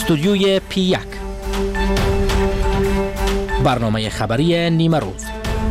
استودیوی P1 برنامه خبری نیمه روز.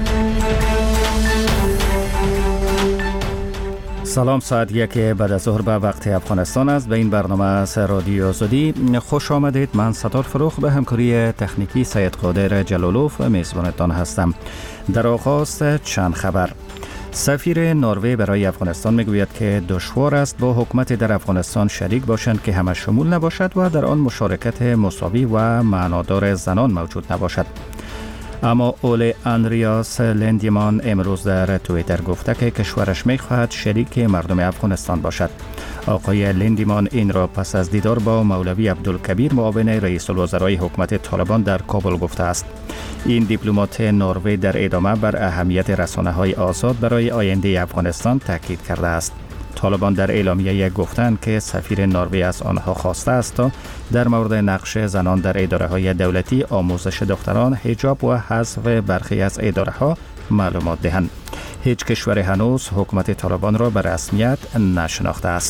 سلام، ساعت 1 بعد از ظهر به وقت افغانستان است. به این برنامه از رادیو آزادی خوش آمدید. من ستار فروخ به همکاری تکنیکی سید قادر جلالوف و میزبانتان هستم. در آغاز چند خبر. سفیر نروژ برای افغانستان میگوید که دشوار است با حکومت در افغانستان شریک باشند که همه شمول نباشد و در آن مشارکت مساوی و معنادار زنان موجود نباشد. اما اوله اندریاس لندیمان امروز در توییتر گفته که کشورش میخواهد شریک مردم افغانستان باشد. آقای لندیمان این را پس از دیدار با مولوی عبدالکبیر معاون رئیس الوزرای حکومت طالبان در کابل گفته است. این دیپلمات نروژ در ادامه بر اهمیت رسانه‌های آزاد برای آینده افغانستان تاکید کرده است. طالبان در اعلامیه گفتند که سفیر نروژ از آنها خواسته است تا در مورد نقش زنان در اداره‌های دولتی، آموزش دختران، حجاب و حذف برخی از اداره‌ها معلومات دهند. هیچ کشور هنوز حکومت طالبان را به رسمیت نشناخته است.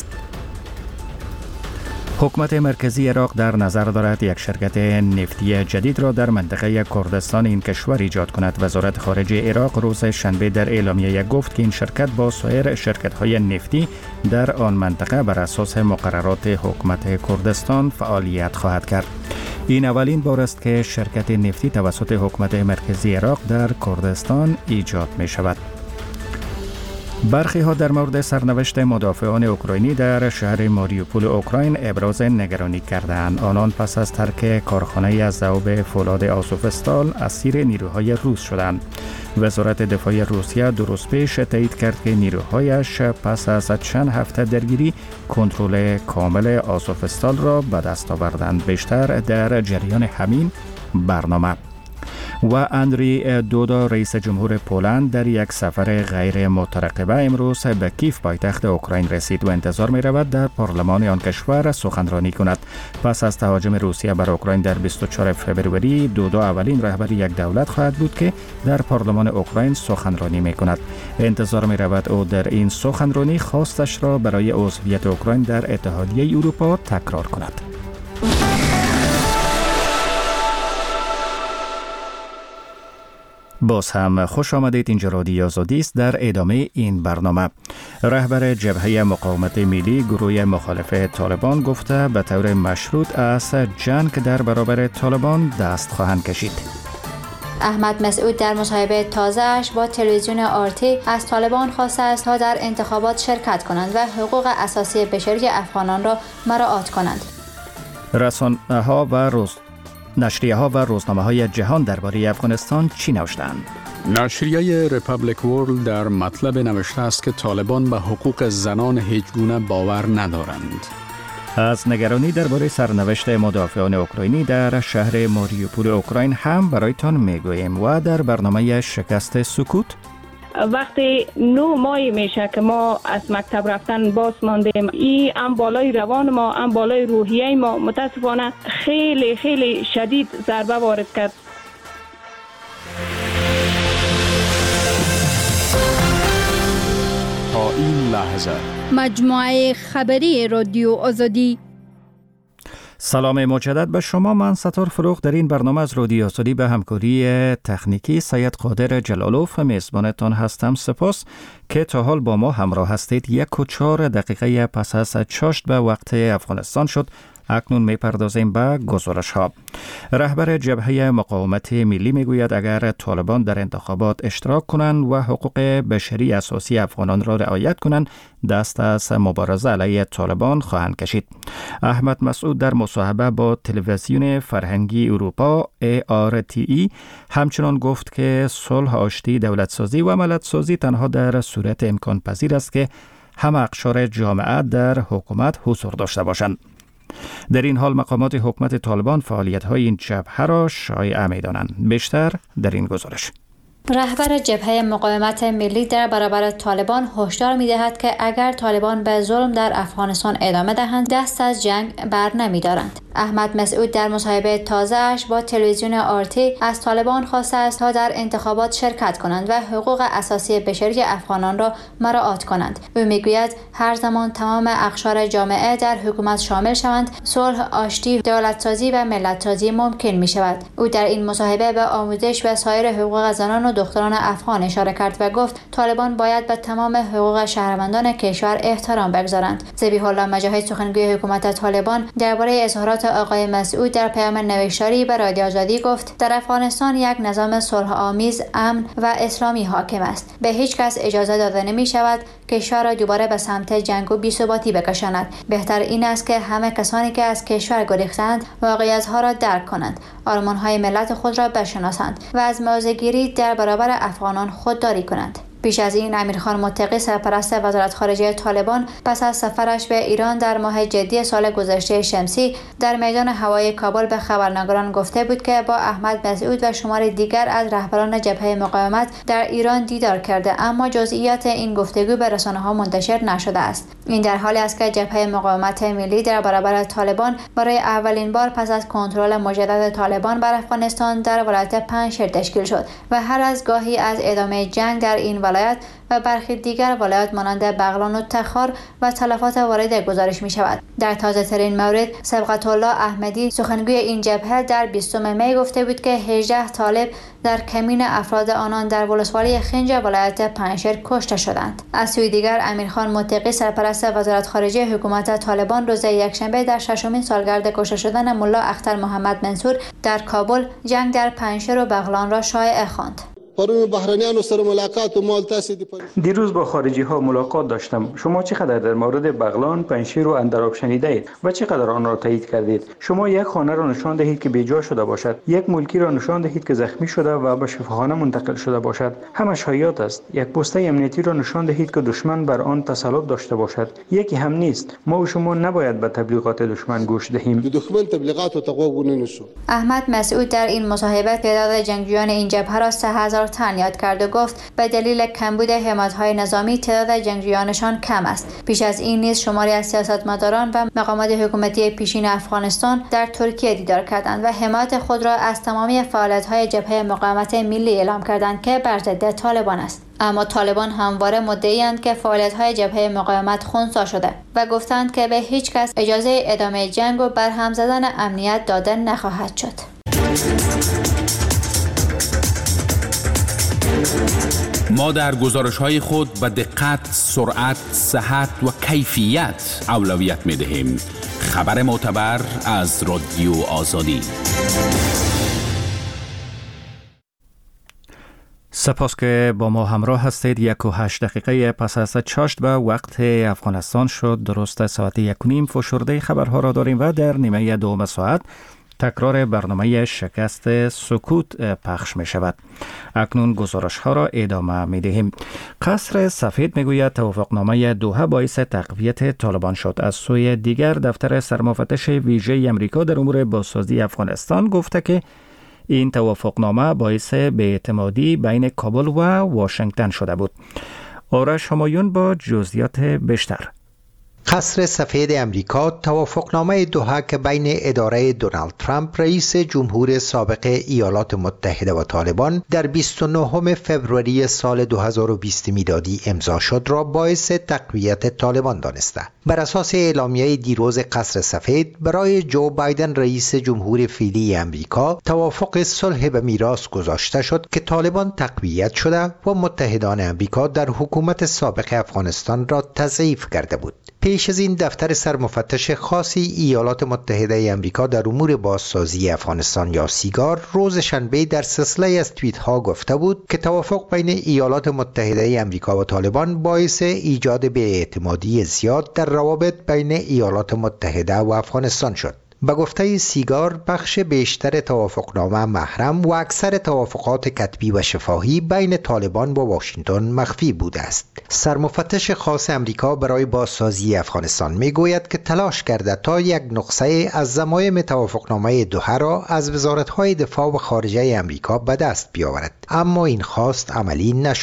حکومت مرکزی عراق در نظر دارد یک شرکت نفتی جدید را در منطقه کردستان این کشور ایجاد کند. وزارت خارجه عراق روز شنبه در اعلامیه گفت که این شرکت با سایر شرکت‌های نفتی در آن منطقه بر اساس مقررات حکومت کردستان فعالیت خواهد کرد. این اولین بار است که شرکت نفتی توسط حکومت مرکزی عراق در کردستان ایجاد می شود. برخی ها در مورد سرنوشت مدافعان اوکراینی در شهر ماریوپول اوکراین ابراز نگرانی کردند. آنان پس از ترک کارخانه از ذوب فولاد آزوفستال اسیر نیروهای روس شدند. وزارت دفاع روسیه دو روز پیش تایید کرد که نیروهایش پس از چند هفته درگیری کنترل کامل آزوفستال را به دست آوردند. بیشتر در جریان همین برنامه. و اندری دودا رئیس جمهور پولند در یک سفر غیر مترقبه امروز به کیف پایتخت اوکراین رسید و انتظار می رود در پارلمان آن کشور سخنرانی کند. پس از تهاجم روسیه بر اوکراین در 24 فوریه دودا اولین رهبر یک دولت خواهد بود که در پارلمان اوکراین سخنرانی می کند. انتظار می رود او در این سخنرانی خواستش را برای عضویت اوکراین در اتحادیه اروپا تکرار کند. باز هم خوش آمدید. اینجا رادیو آزادی است. در ادامه این برنامه رهبر جبهه مقاومت ملی گروه مخالف طالبان گفته به طور مشروط از جنگ در برابر طالبان دست خواهند کشید. احمد مسعود در مصاحبه تازه‌اش با تلویزیون آرتی از طالبان خواسته است تا در انتخابات شرکت کنند و حقوق اساسی بشری افغانان را مراعات کنند. نشریه ها و روزنامه های جهان درباره افغانستان چی نوشتند؟ نشریه ریپابلیک ورلد در مطلب نوشته است که طالبان به حقوق زنان هیچ گونه باور ندارند. از نگرانی درباره سرنوشت مدافعان اوکراینی در شهر ماریوپول اوکراین هم برایتان میگوییم و در برنامه شکست سکوت وقتی 9 ماهی میشه که ما از مکتب رفتن باز ماندیم، این هم بالای روان ما هم بالای روحیه ما متاسفانه خیلی خیلی شدید ضربه وارد کرد. تا این لحظه مجموعه خبری رادیو آزادی. سلام مجدد به شما. من ستار فروخ در این برنامه از رادیو آزادی به همکاری تکنیکی سید قادر جلالوف میزبانتان هستم. سپاس که تا حال با ما همراه هستید. 1 و 4 دقیقه پس از چاشت به وقت افغانستان شد. اکنون میپردازیم به گزارش ها. رهبر جبهه مقاومت ملی میگوید اگر طالبان در انتخابات اشتراک کنند و حقوق بشری اساسی افغانان را رعایت کنند دست از مبارزه علیه طالبان خواهند کشید. احمد مسعود در مصاحبه با تلویزیون فرهنگی اروپا ARTE همچنان گفت که صلح، آشتی، دولتسازی و ملتسازی تنها در صورت امکان پذیر است که همه اقشار جامعه در حکومت حضور داشته باشند. در این حال مقامات حکومت طالبان فعالیت‌های این جبهه را شایعه می‌دانند. بیشتر در این گزارش. رهبر جبهه مقاومت ملی در برابر طالبان هشدار می‌دهد که اگر طالبان به ظلم در افغانستان ادامه دهند دست از جنگ بر نمی‌دارند. احمد مسعود در مصاحبه تازه‌اش با تلویزیون آرتی از طالبان خواسته است تا در انتخابات شرکت کنند و حقوق اساسی بشری افغانان را مراعات کنند. او میگوید هر زمان تمام اقشار جامعه در حکومت شامل شوند، صلح، آشتی، دولتسازی و ملت‌سازی ممکن می شود. او در این مصاحبه به آموزش و سایر حقوق زنان و دختران افغان اشاره کرد و گفت طالبان باید به تمام حقوق شهروندان کشور احترام بگذارند. ذبیح الله مجاهد سخنگوی حکومت طالبان درباره اظهارات آقای مسعود در پیام نوشتاری به رادیو آزادی گفت در افغانستان یک نظام صلح آمیز، امن و اسلامی حاکم است. به هیچ کس اجازه داده نمی شود کشور را دوباره به سمت جنگ و بی‌ثباتی بکشاند. بهتر این است که همه کسانی که از کشور گریختند واقعیت‌ها را درک کنند، آرمان‌های ملت خود را بشناسند و از موضع‌گیری در برابر افغانان خودداری کنند. پیش از این امیرخان متقی سرپرست وزارت خارجه طالبان پس از سفرش به ایران در ماه جدی سال گذشته شمسی در میدان هوایی کابل به خبرنگاران گفته بود که با احمد مسعود و شمار دیگر از رهبران جبهه مقاومت در ایران دیدار کرده، اما جزئیات این گفتگو به رسانه‌ها منتشر نشده است. این در حالی است که جبهه مقاومت ملی در برابر طالبان برای اولین بار پس از کنترل مجدد طالبان بر افغانستان در ولایت پنجشیر تشکیل شد و هر از گاهی از ادامه جنگ در این ولایت و برخی دیگر ولایات مانند بغلان و تخار و تلفات وارده گزارش می شود. در تازه ترین مورد صبغت الله احمدی سخنگوی این جبهه در 20 می گفته بود که 18 طالب در کمین افراد آنان در ولسوالی خنج ولایت پنجشیر کشته شدند. از سوی دیگر امیرخان متقی سرپرست وزارت خارجه حکومت طالبان روز یکشنبه در 6مین سالگرد کشته شدن ملا اختر محمد منصور در کابل جنگ در پنجشیر و بغلان را شایعه خواند. دیروز با خارجی ها ملاقات داشتم. شما چقدر در مورد بغلان، پنجشیر و اندراب شنیده اید و چقدر آن را تایید کردید؟ شما یک خانه را نشان دهید که بیجا شده باشد، یک ملکی را نشان دهید که زخمی شده و به شفاخانه منتقل شده باشد. همه شایعات است. یک پسته امنیتی را نشان دهید که دشمن بر آن تسلط داشته باشد. یکی هم نیست. ما و شما نباید به تبلیغات دشمن گوش دهیم. احمد مسعود در این مصاحبه تعداد جنگجویان این جبهه را 3000 تن یاد کرد و گفت به دلیل کمبود حمایت‌های نظامی تعداد جنگجویانشان کم است. پیش از این نیز شماری از سیاستمداران و مقامات حکومتی پیشین افغانستان در ترکیه دیدار کردند و حمایت خود را از تمامی فعالیت‌های جبهه مقاومت ملی اعلام کردند که بر ضد طالبان است. اما طالبان همواره مدعی‌اند که فعالیت‌های جبهه مقاومت خنثی شده و گفتند که به هیچ کس اجازه ادامه جنگ و برهم زدن امنیت داده نخواهد شد. ما در گزارش‌های خود به دقت، سرعت، صحت و کیفیت اولویت می‌دهیم. خبر معتبر از رادیو آزادی. سپاس که با ما همراه هستید. 1:08 پس از چاشت به وقت افغانستان شد. درست ساعت 1:30 فشرده خبرها را داریم و در نیمه دوم ساعت تکرار برنامه شکست سکوت پخش می شود. اکنون گزارش ها را ادامه می دهیم. قصر سفید می گوید توافقنامه دوحه باعث تقویت طالبان شد. از سوی دیگر دفتر سرمفتش ویژه امریکا در امور بازسازی افغانستان گفته که این توافقنامه باعث بی‌اعتمادی بین کابل و واشنگتن شده بود. آرش همایون با جزئیات بیشتر. قصر سفید امریکا توافقنامه دوحه که بین اداره دونالد ترامپ رئیس جمهور سابق ایالات متحده و طالبان در 29 فوریه سال 2020 میلادی امضا شد را باعث تقویت طالبان دانسته. بر اساس اعلامیه دیروز قصر سفید برای جو بایدن رئیس جمهور فعلی امریکا توافق صلح به میراث گذاشته شد که طالبان تقویت شده و متحدان امریکا در حکومت سابق افغانستان را تضعیف کرده بود. پیش از این دفتر سرمفتش خاصی ایالات متحده امریکا در امور بازسازی افغانستان یا سیگار روز شنبه در سلسله از توییت ها گفته بود که توافق بین ایالات متحده امریکا و طالبان باعث ایجاد بی‌اعتمادی زیاد در روابط بین ایالات متحده و افغانستان شد. به گفته سیگار بخش بیشتر توافقنامه محرم و اکثر توافقات کتبی و شفاهی بین طالبان با واشنگتن مخفی بوده است. سرمفتش خاص امریکا برای بازسازی افغانستان میگوید که تلاش کرده تا یک نسخه از ضمایم توافقنامه دوحه را از وزارت‌های دفاع و خارجه امریکا به دست بیاورد، اما این خواست عملی نشده.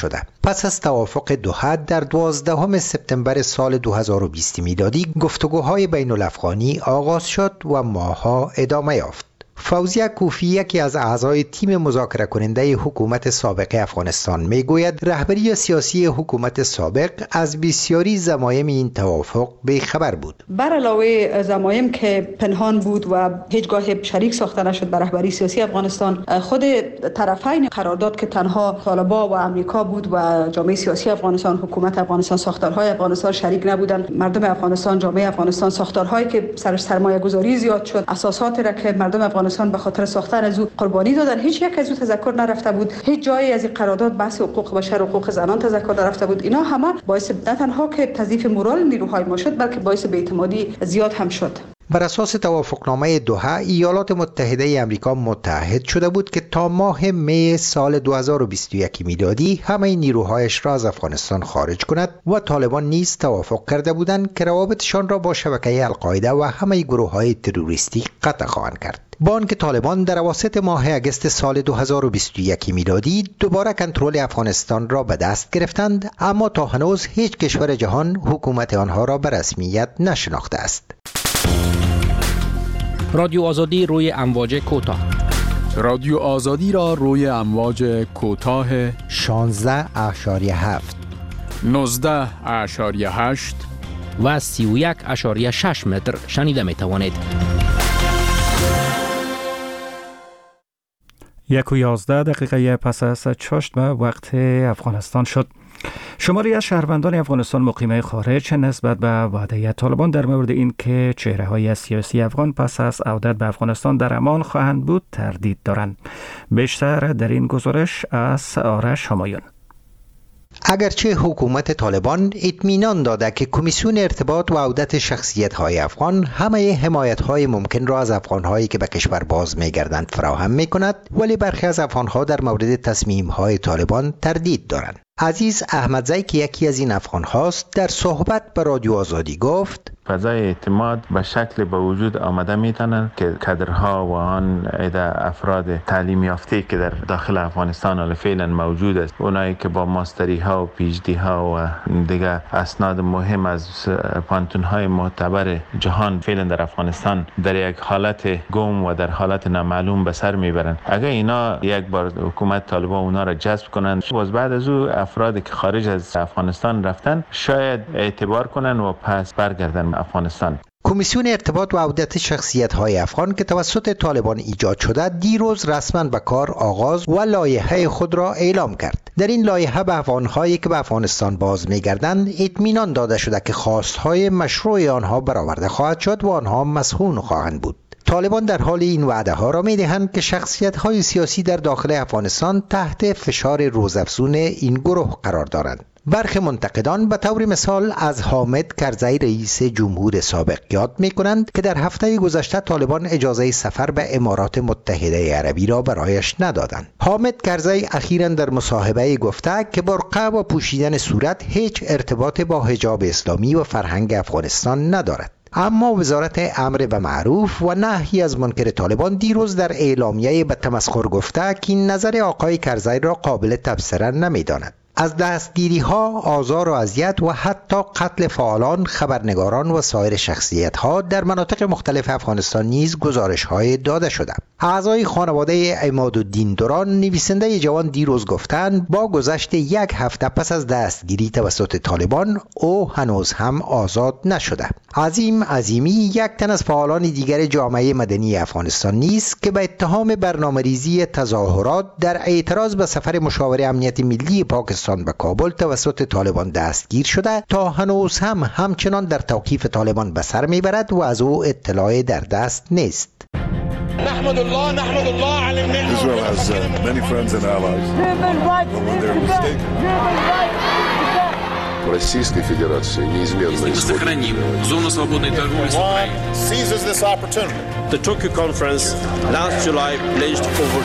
پس از توافق دوحه در 12 سپتامبر سال 2020 میلادی گفتگوهای بین الافغانی آغاز شد و ماه‌ها ادامه یافت. فوزیه کوفی یکی از اعضای تیم مذاکره کننده حکومت سابق افغانستان میگوید رهبری سیاسی حکومت سابق از بسیاری ضمایم این توافق بی خبر بود. بر علاوه ضمایم که پنهان بود و هیچگاه شریک ساخته نشد بر رهبری سیاسی افغانستان، خود طرفین قرارداد که تنها طالبان و امریکا بود و جامعه سیاسی افغانستان، حکومت افغانستان، ساختارهای افغانستان شریک نبودند. مردم افغانستان، جامعه افغانستان، ساختارهایی که سرمایه گذاری زیاد شد، اساسات را که مردم افغانستان به خاطر ساختن از او قربانی دادن، هیچ یک از او تذکر نرفته بود. هیچ جایی از این قرارداد بحث حقوق بشر و حقوق زنان تذکر نرفته بود. اینا همه باعث نه تنها که تضعیف مورال نیروهای ما شد، بلکه باعث بی‌اعتمادی زیاد هم شد. بر اساس توافقنامه دوحه، ایالات متحده آمریکا متحد شده بود که تا ماه می سال 2021 میلادی همه نیروهایش را از افغانستان خارج کند و طالبان نیز توافق کرده بودند که روابطشان را با شبکه القاعده و همه گروه‌های تروریستی قطع خواهند کرد. با آنکه طالبان در اواسط ماه اگست سال 2021 میلادی دوباره کنترل افغانستان را به دست گرفتند، اما تا هنوز هیچ کشور جهان حکومت آنها را به رسمیت نشناخته است. رادیو آزادی روی امواج کوتاه. رادیو آزادی را روی امواج کوتاه 16.7 19.8 و 31.6 متر شنیده می توانید. 1:11 پس از چاشت به وقت افغانستان شد. شماری از شهروندان افغانستان مقیم خارج نسبت به وعده طالبان در مورد این که چهره‌های سیاسی افغان پس از عودت به افغانستان در امان خواهند بود تردید دارند. بیشتر در این گزارش از آرش همایون. اگرچه حکومت طالبان اطمینان داده که کمیسیون ارتباط و عودت شخصیت‌های افغان همه حمایت‌های ممکن را از افغان‌هایی که به کشور باز می‌گردند فراهم می‌کند، ولی برخی از افغان‌ها در مورد تصمیم‌های طالبان تردید دارند. عزیز احمدزی که یکی از این افغان هاست در صحبت به رادیو آزادی گفت فضای اعتماد به شکل به وجود آمده میتونن که کادرها و آن عده افراد تعلیم یافته که در داخل افغانستان حال فعلا موجود است، اونایی که با ماستری ها و پی اچ دی ها و دیگه اسناد مهم از پانتون های معتبر جهان فعلا در افغانستان در یک حالت گم و در حالت نامعلوم به سر میبرن. اگر اینا یک بار حکومت طالبان اونا را جذب کنند، باز بعد از او افرادی که خارج از افغانستان رفتن شاید اعتبار کنن و پس برگردن افغانستان. کمیسیون ارتباط و عودت شخصیت‌های افغان که توسط طالبان ایجاد شده دیروز رسما به کار آغاز و لایحه خود را اعلام کرد. در این لایحه به افغان‌هایی که به افغانستان باز می‌گردند اطمینان داده شده که خواست‌های مشروع آنها برآورده خواهد شد و آنها مسئول خواهند بود. طالبان در حال این وعده ها را می دهند که شخصیت‌های سیاسی در داخل افغانستان تحت فشار روزافزون این گروه قرار دارند. برخی منتقدان به طور مثال از حامد کرزی رئیس جمهور سابق یاد می کنند که در هفته گذشته طالبان اجازه سفر به امارات متحده عربی را برایش ندادند. حامد کرزی اخیراً در مصاحبه گفته که برقع و پوشیدن صورت هیچ ارتباط با حجاب اسلامی و فرهنگ افغانستان ندارد. اما وزارت امر به معروف و نهی از منکر طالبان دیروز در اعلامیه به تمسخر گفته که این نظر آقای کرزی را قابل تبصره نمی‌داند. از دستگیری‌ها، آزار و اذیت و حتی قتل فعالان، خبرنگاران و سایر شخصیت‌ها در مناطق مختلف افغانستان نیز گزارش‌های داده شده. اعضای خانواده عمادالدین دوران نویسنده جوان دیروز گفتند با گذشت یک هفته پس از دستگیری توسط طالبان او هنوز هم آزاد نشده. عظیم عظیمی یک تن از فعالان دیگر جامعه مدنی افغانستان نیست که به اتهام برنامه‌ریزی تظاهرات در اعتراض به سفر مشاور امنیت ملی پاکستان به کابل توسط طالبان دستگیر شده تا هنوز هم همچنان در توقیف طالبان به سر میبرد و از او اطلاع در دست نیست. نحمد الله علی الملل. Israel has many friends and allies. When they're mistaken. Российской Федерации неизменно сохраним зону свободной торговли с Украиной. Seizes this opportunity. The Tokyo conference last July pledged over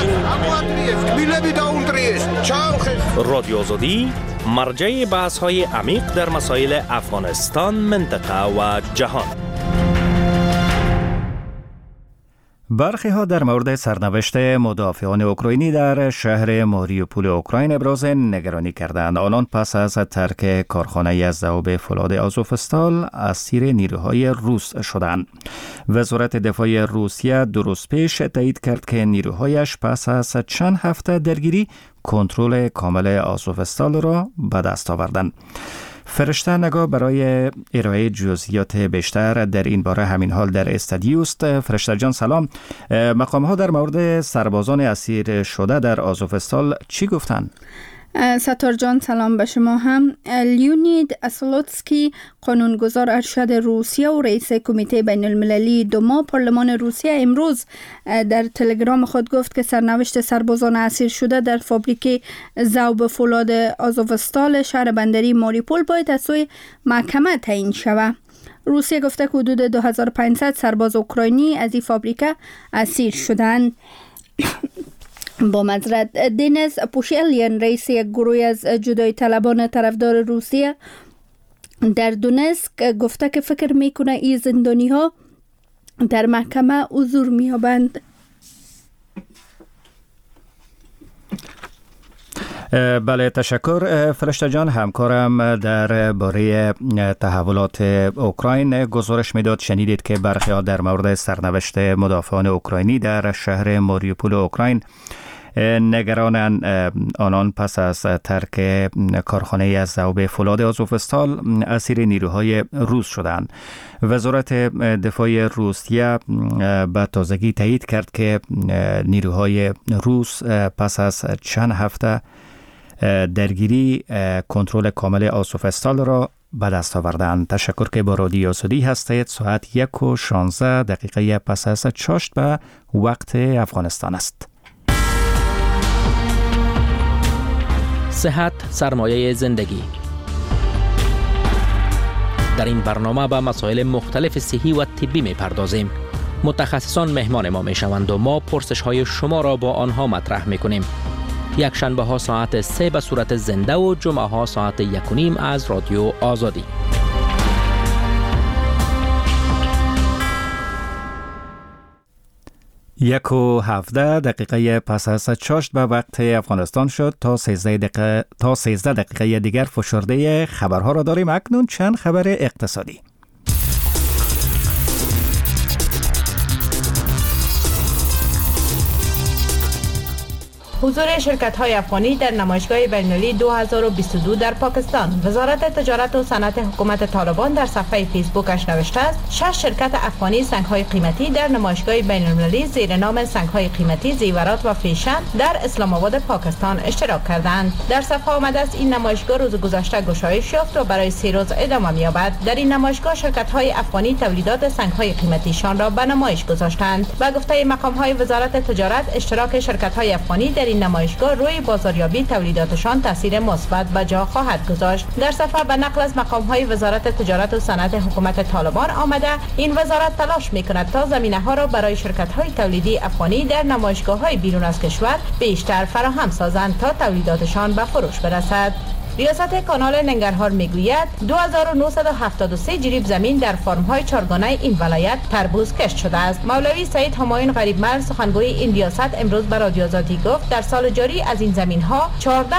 16 رادیو آزادی مرجع بحث‌های عمیق در مسائل افغانستان، منطقه و جهان. برخی ها در مورد سرنوشت مدافعان اوکراینی در شهر ماریوپول اوکراین ابراز نگرانی کردند. آنان پس از ترک کارخانه از ذوب فولاد آزوفستال اسیر نیروهای روس شدند. وزارت دفاع روسیه دو روز پیش تایید کرد که نیروهایش پس از چند هفته درگیری کنترل کامل آزوفستال را به دست آوردند. فرشته نگاه برای ارائه جزئیات بیشتر در این باره همین حال در استودیو است. فرشته جان سلام. مقام ها در مورد سربازان اسیر شده در آزوفستال چی گفتند؟ ستار جان سلام به شما هم. لیونید اسلوتسکی قانونگذار ارشد روسیه و رئیس کمیته بین المللی دوما پارلمان روسیه امروز در تلگرام خود گفت که سرنوشت سربازان اسیر شده در فابریک ذوب فولاد آزوفستال شهر بندری ماریوپول باید از سوی محکمه تعیین شود. روسیه گفته که حدود 2500 سرباز اوکراینی از این فابریک اسیر شدند. با معذرت، دینیز پوشیلیان رئیس یک گروه از جدایی طلبان طرفدار روسیه در دونسک گفته که فکر میکنه این زندانی ها در محکمه حضور میابند. بله تشکر فرشته جان. همکارم در باره تحولات اوکراین گزارش میداد. شنیدید که برخی ها در مورد سرنوشت مدافعان اوکراینی در شهر ماریوپول اوکراین نگرانند. آنان پس از ترک کارخانه از ذوب فولاد آزوفستال اسیر نیروهای روس شدند. وزارت دفاع روسیه به تازگی تایید کرد که نیروهای روس پس از چند هفته درگیری کنترل کامل آزوفستال را به دست آوردند. تشکر که با رادیو آزادی هستید. ساعت 1:16 پس از چاشت به وقت افغانستان است. صحت سرمایه زندگی. در این برنامه به مسائل مختلف صحی و طبی می پردازیم. متخصصان مهمان ما می شوند و ما پرسش های شما را با آنها مطرح می کنیم. یک شنبه ها ساعت 3 به صورت زنده و جمعه ها ساعت 1:30 از رادیو آزادی. 1:17 پس از چاشت به وقت افغانستان شد. تا 13 دقیقه دیگر فشرده خبرها را داریم. اکنون چند خبر اقتصادی. حضور شرکت‌های افغانی در نمایشگاه بین‌المللی 2022 در پاکستان. وزارت تجارت و صنعت حکومت طالبان در صفحه فیسبوکش نوشته است 6 شرکت افغانی سنگ‌های قیمتی در نمایشگاه بین‌المللی زیر نام سنگ‌های قیمتی زیورات و فیشن در اسلام آباد پاکستان اشتراک کردند. در صفحه آمده است این نمایشگاه روز گذشته گشایش یافت و برای 3 روز ادامه می‌یابد. در این نمایشگاه شرکت‌های افغانی تولیدات سنگ‌های قیمتیشان را به نمایش گذاشتند. به گفته مقام‌های وزارت تجارت اشتراک شرکت‌های افغانی در این نمایشگاه روی بازاریابی تولیداتشان تاثیر مثبت به جا خواهد گذاشت. در صفحه به نقل از مقام‌های وزارت تجارت و صنعت حکومت طالبان آمده این وزارت تلاش می‌کند تا زمینه‌ها را برای شرکت‌های تولیدی افغانی در نمایشگاه‌های بیرون از کشور بیشتر فراهم سازند تا تولیداتشان به فروش برسد. ریاست کانال ننگرهار میگوید 2973 جریب زمین در فرم‌های چارگانه این ولایت تربوز کشت شده است. مولوی سعید همایون غریبمرد سخنگوی این ریاست امروز به رادیو آزادی گفت در سال جاری از این زمین‌ها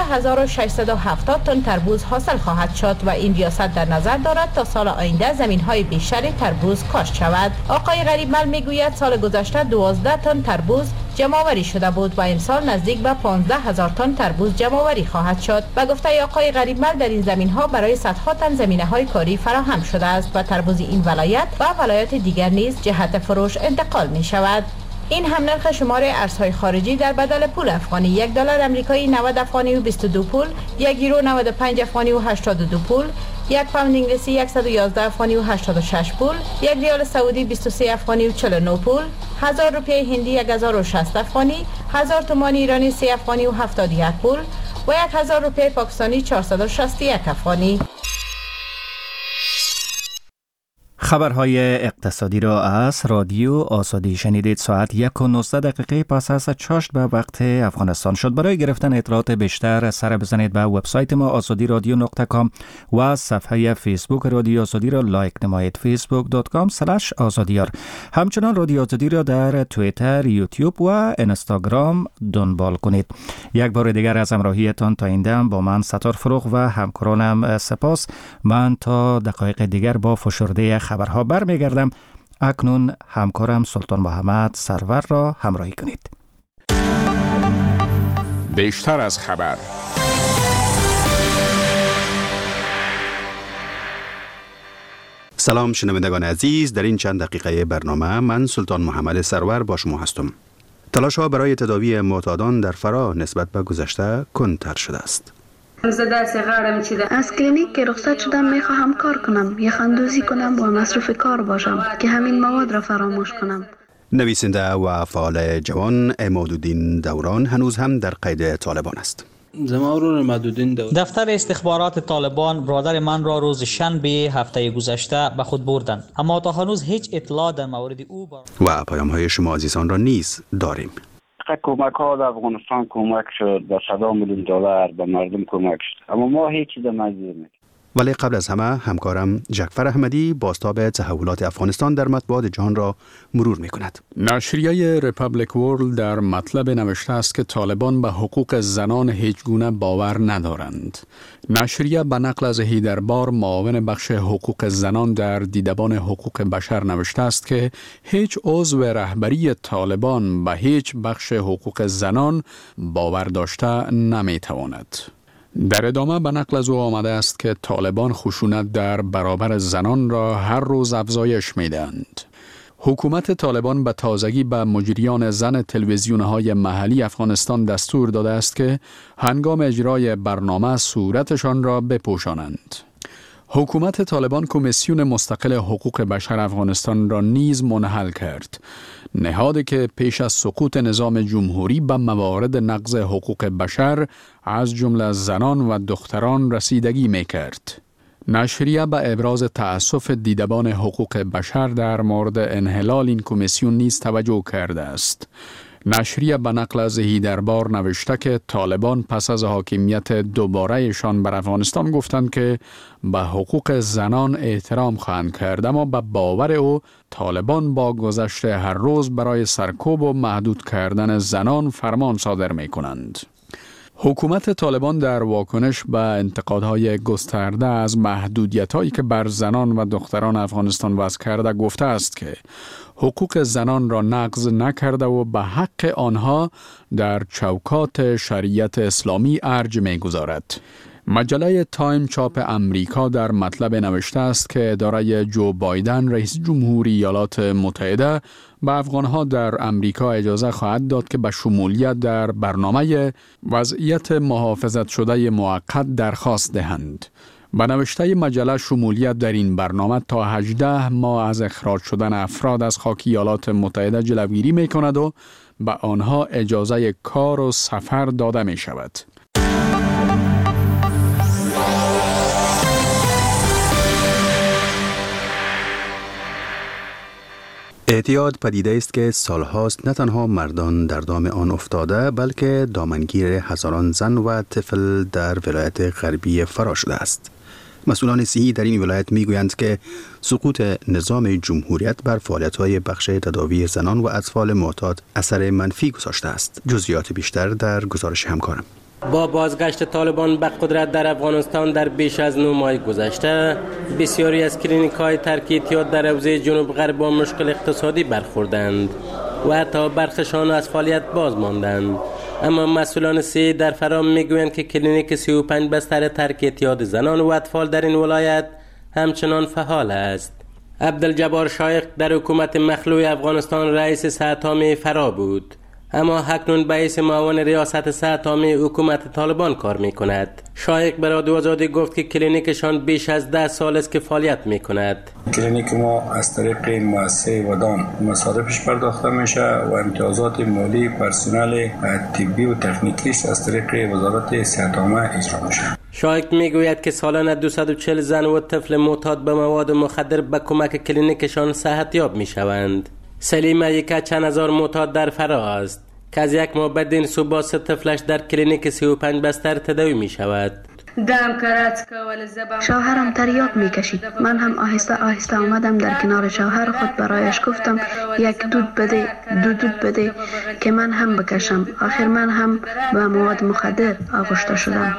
14670 تن تربوز حاصل خواهد شد و این ریاست در نظر دارد تا سال آینده زمین‌های بیشتری تربوز کاشت شود. آقای غریبمرد میگوید سال گذشته 12 تن تربوز جمع‌آوری شده بود و امسال نزدیک به 15000 تن تربوز جمع‌آوری خواهد شد. و گفته آقای غریبمرد در این زمین‌ها برای صدها تن زمینه‌های کاری فراهم شده است و تربوز این ولایت و ولایات دیگر نیز جهت فروش انتقال می‌شود. این هم نرخ شمار ارزهای خارجی در بدل پول افغانی. 1 دلار آمریکایی 90 افغانی و 22 پول، 1 یورو 95 افغانی و 82 پول، 1 پوند انگلیسی 111 افغانی و 86 پول، 1 ریال سعودی 23 افغانی و 49 پول، 1000 روپیه هندی 1060 افغانی، 1000 تومان ایرانی 3 افغانی و 71 پول و 1000 روپیه پاکستانی 461 افغانی. خبرهای اقتصادی را از رادیو آزادی شنیدید. ساعت 1:19 پس از چاشت به وقت افغانستان شد. برای گرفتن اطلاعات بیشتر سر بزنید به وبسایت ما azadiradio.com و صفحه فیسبوک رادیو آزادی را لایک نمایید. facebook.com/azadiyar. همچنان رادیو آزادی را در توییتر، یوتیوب و اینستاگرام دنبال کنید. یک بار دیگر از همراهیتان تا این دم با من ستار فروغ و همکارانم سپاس. من تا دقایق دیگر با فشرده خبرها برمیگردم. اکنون همکارم سلطان محمد سرور را همراهی کنید. بیشتر از خبر. سلام شنوندگان عزیز، در این چند دقیقه برنامه من سلطان محمد سرور با شما هستم. تلاش‌ها برای تداوی معتادان در فرا نسبت به گذشته کندتر شده است. از کلینیک که رخصت شدم میخواهم کار کنم، یخ‌اندوزی کنم و مصروف کار باشم که همین مواد را فراموش کنم. نویسنده و فعال جوان عمادالدین دوران هنوز هم در قید طالبان است. دفتر استخبارات طالبان برادر من را روز شنبه هفته گذشته به خود بردند، اما تا هنوز هیچ اطلاع در مورد او و پیام‌های شما عزیزان را نیز داریم. کمک ها در افغانستان کمک شد، با $100 میلیون به مردم کمک شد، اما ما هیچ چیز نگذاشتیم. ولی قبل از همه همکارم جعفر احمدی بازتاب تحولات افغانستان در مطبوعات جهان را مرور می کند. نشریه ریپابلیک ورلد در مطلب نوشته است که طالبان به حقوق زنان هیچ گونه باور ندارند. نشریه به نقل از هیدربار معاون بخش حقوق زنان در دیدبان حقوق بشر نوشته است که هیچ عضو رهبری طالبان به هیچ بخش حقوق زنان باور داشته نمی تواند. در ادامه به نقل از او آمده است که طالبان خشونت در برابر زنان را هر روز افزایش می‌دهند. حکومت طالبان به تازگی به مجریان زن تلویزیون‌های محلی افغانستان دستور داده است که هنگام اجرای برنامه صورتشان را بپوشانند. حکومت طالبان کمیسیون مستقل حقوق بشر افغانستان را نیز منحل کرد، نهادی که پیش از سقوط نظام جمهوری به موارد نقض حقوق بشر از جمله زنان و دختران رسیدگی می‌کرد. نشریه به ابراز تأسف دیدبان حقوق بشر در مورد انحلال این کمیسیون نیز توجه کرده است. نشریه به نقل از هیدربار نوشته که طالبان پس از حاکمیت دوباره‌شان بر افغانستان گفتند که به حقوق زنان احترام خواهند کرد، اما به باور او طالبان با گذشت هر روز برای سرکوب و محدود کردن زنان فرمان صادر می کنند. حکومت طالبان در واکنش به انتقادهای گسترده از محدودیت‌هایی که بر زنان و دختران افغانستان وضع کرده گفته است که حقوق زنان را نقض نکرده و به حق آنها در چوکات شریعت اسلامی ارج می‌گذارد. مجله تایم چاپ امریکا در مطلب نوشته است که اداره جو بایدن رئیس جمهوری ایالات متحده به افغانها در امریکا اجازه خواهد داد که به شمولیت در برنامه وضعیت محافظت شده موقت درخواست دهند. به نوشته مجله شمولیت در این برنامه تا 18 ماه از اخراج شدن افراد از خاک ایالات متحده جلوگیری می کند و به آنها اجازه کار و سفر داده می شود. اعتیاد پدیده است که سالهاست نه تنها مردان در دام آن افتاده بلکه دامنگیر هزاران زن و طفل در ولایت غربی فرا شده است. مسئولان صحی در این ولایت میگویند که سقوط نظام جمهوریت بر فعالیت‌های بخش تداوی زنان و اطفال معتاد اثر منفی گذاشته است. جزئیات بیشتر در گزارش همکارم. با بازگشت طالبان به قدرت در افغانستان در بیش از 9 ماه گذشته، بسیاری از کلینیک‌های ترک اعتیاد در حوزه جنوب غرب با مشکل اقتصادی برخوردند و حتی برخشان از فعالیت باز ماندند. اما مسئولان صحی در فرا میگویند که کلینیک 35 بستر ترک اعتیاد زنان و اطفال در این ولایت همچنان فعال است. عبدالجبار شایخ در حکومت مخلوع افغانستان رئیس صحت عامه فرا بود، اما اکنون به حیث معاون ریاست صحت عامه حکومت طالبان کار می کند. شایخ به رادیو آزادی گفت که کلینیکشان بیش از 10 سال است که فعالیت می کند. کلینیک ما از طریق مؤسسه ودام مصارفش پرداخته میشه و امتیازات مالی پرسنل طبی و تکنیکیش از طریق وزارت صحت عامه اجرا میشه. شایک میگوید که سالانه 240 زن و طفل معتاد به مواد مخدر به کمک کلینیکشان صحتیاب میشوند. سلیمه یک چند هزار معتاد در فرا است که از یک ماه بعد این سو با 3 طفلش در کلینیک 35 بستر تداوی می شود. شوهرم تریاک می کشید. من هم آهسته آهسته آمدم در کنار شوهر خود برایش گفتم یک دود بده، دود بده که من هم بکشم. آخر من هم به مواد مخدر آغشته شدم.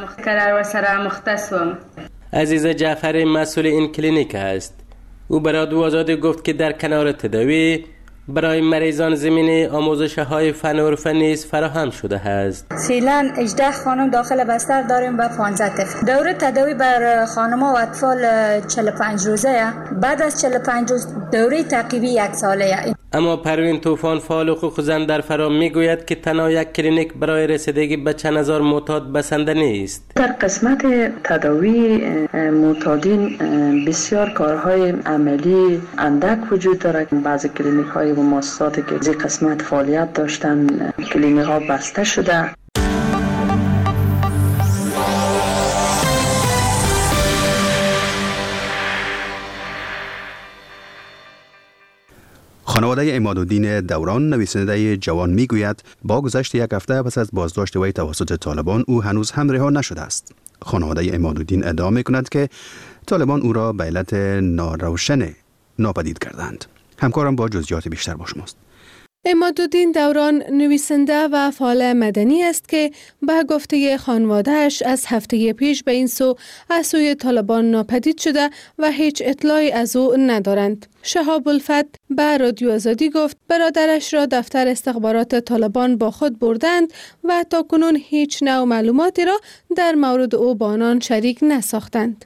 عزیز جعفری مسئول این کلینیک است. او به رادیو آزادی گفت که در کنار تداوی برای مریضان زمینه آموزش های فن و حرفه نیز فراهم شده است. فعلا 18 خانم داخل بستر داریم و 15 طفل. دوره تداوی بر خانم‌ها و اطفال 45 روزه. بعد از 45 روز دوره تعقیبی 1 ساله. اما پروین طوفان فعال حقوق زن در فرا میگوید که تنها یک کلینیک برای رسیدگی به چند هزار معتاد بسنده نیست. در قسمت تداوی معتادین بسیار کارهای عملی اندک وجود دارد. بعضی کلینیک های و مؤسساتی که از قسمت فعالیت داشتن کلینیک ها بسته شده. خانواده عمادالدین دوران نویسنده جوان میگوید با گذشت 1 هفته پس از بازداشت وی توسط طالبان او هنوز هم رها نشده است. خانواده عمادالدین ادعا میکند که طالبان او را به علت ناروشن ناپدید کردند. همکارم با جزئیات بیشتر با شماست. عمادالدین دوران نویسنده و فعال مدنی است که به گفته خانواده‌اش از هفته پیش به این سو از سوی طالبان ناپدید شده و هیچ اطلاعی از او ندارند. شهاب الفتح به رادیو آزادی گفت برادرش را دفتر استخبارات طالبان با خود بردند و تاکنون هیچ نوع معلوماتی را در مورد او با آنان شریک نساختند.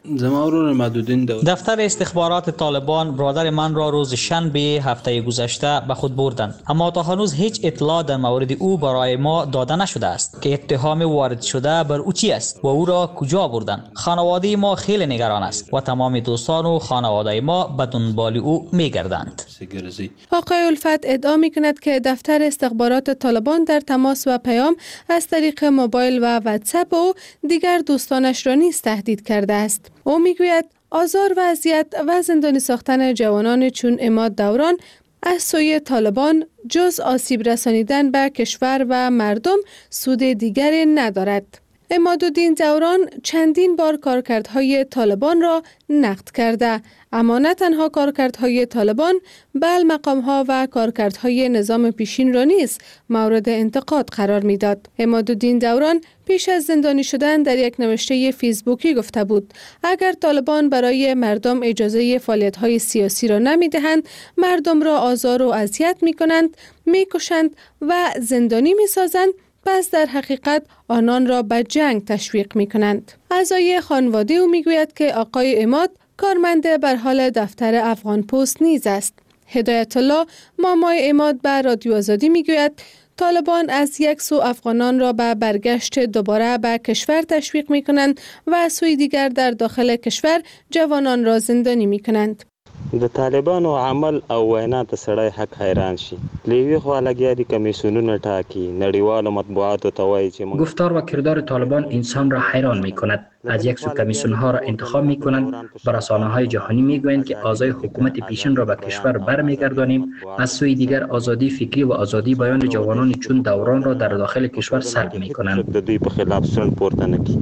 دفتر استخبارات طالبان برادر من را روز شنبه هفته گذشته به خود بردند، اما تا هنوز هیچ اطلاع در مورد او برای ما داده نشده است که اتهام وارد شده بر او چی است و او را کجا بردند. خانواده ما خیلی نگران است و تمام دوستان و خانواده ما به دنبال او می‌گردند. آقای الفتح ادعا می‌کند که دفتر استخبارات طالبان در تماس و پیام از طریق موبایل و واتساپ او دیگر دوستانش را نیز تهدید کرده است. او می‌گوید آزار و اذیت و زندانی ساختن جوانان چون عماد دوران از سوی طالبان جز آسیب رسانیدن به کشور و مردم سود دیگری ندارد. عمادالدین دوران چندین بار کارکردهای طالبان را نقد کرده، اما نه تنها کارکردهای طالبان بل مقامها و کارکردهای نظام پیشین را نیز مورد انتقاد قرار میداد. عمادالدین دوران پیش از زندانی شدن در یک نوشته فیسبوکی گفته بود اگر طالبان برای مردم اجازه فعالیت‌های سیاسی را نمی‌دهند، مردم را آزار و اذیت می‌کنند، می‌کشند و زندانی می‌سازند، پس در حقیقت آنان را به جنگ تشویق می کنند. اعضای خانواده او می گوید که آقای عماد کارمند بر حال دفتر افغان پست نیز است. هدایت الله مامای عماد به رادیو آزادی می گوید طالبان از یک سو افغانان را به برگشت دوباره به کشور تشویق می کنند و از سوی دیگر در داخل کشور جوانان را زندانی می کنند. د طالبانو عمل او وینا ته سړی حق حیران شي. لیوی خو لګیا دي کمیسیونونه ټاکي، نړیوالو مطبوعاتو ته وایي چې گفتار و کردار طالبان انسان را حیران می کند. از یک سو کمیسیون ها را انتخاب می کنند، بر رسانه های جهانی می گویند که اعضای حکومت پیشین را به کشور برمیگردانیم، از سوی دیگر آزادی فکری و آزادی بیان جوانان چون دوران را در داخل کشور سلب می کنند. د دوی په خلاف سند پورته نه کی.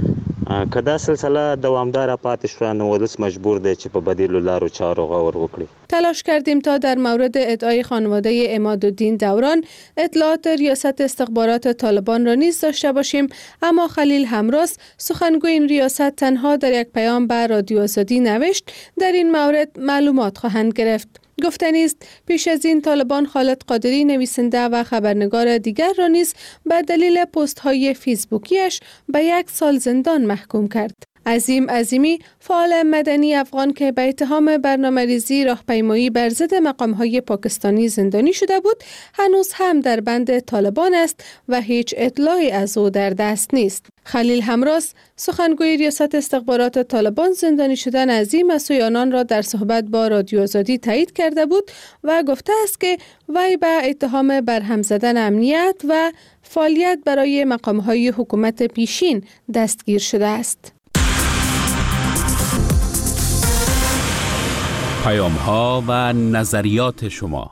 کدا سلسله دوامدار پاتې شو نو ولس مجبور دی چې په بدیلو لارو چارو غور وکړي. تلاش کردیم تا در مورد ادعای خانواده عمادالدین دوران اطلاعات ریاست استخبارات طالبان را نیز داشته باشیم، اما خلیل همراز سخنگوی این ریاست تنها در یک پیام به رادیو آزادی نوشت در این مورد معلومات خواهند گرفت. گفتنی است پیش از این طالبان خالد قادری نویسنده و خبرنگار دیگر را نیز به دلیل پست های فیسبوکیش به 1 سال زندان محکوم کرد. عظیم عظیمی فعال مدنی افغان که به اتهام برنامه‌ریزی راهپیمایی بر ضد مقام‌های پاکستانی زندانی شده بود، هنوز هم در بند طالبان است و هیچ اطلاعی از او در دست نیست. خلیل همراز سخنگوی ریاست استخبارات طالبان زندانی شدن عظیم از سوی آنان را در صحبت با رادیو آزادی تایید کرده بود و گفته است که وی به اتهام برهم زدن امنیت و فعالیت برای مقام‌های حکومت پیشین دستگیر شده است. پیام‌ها و نظریات شما.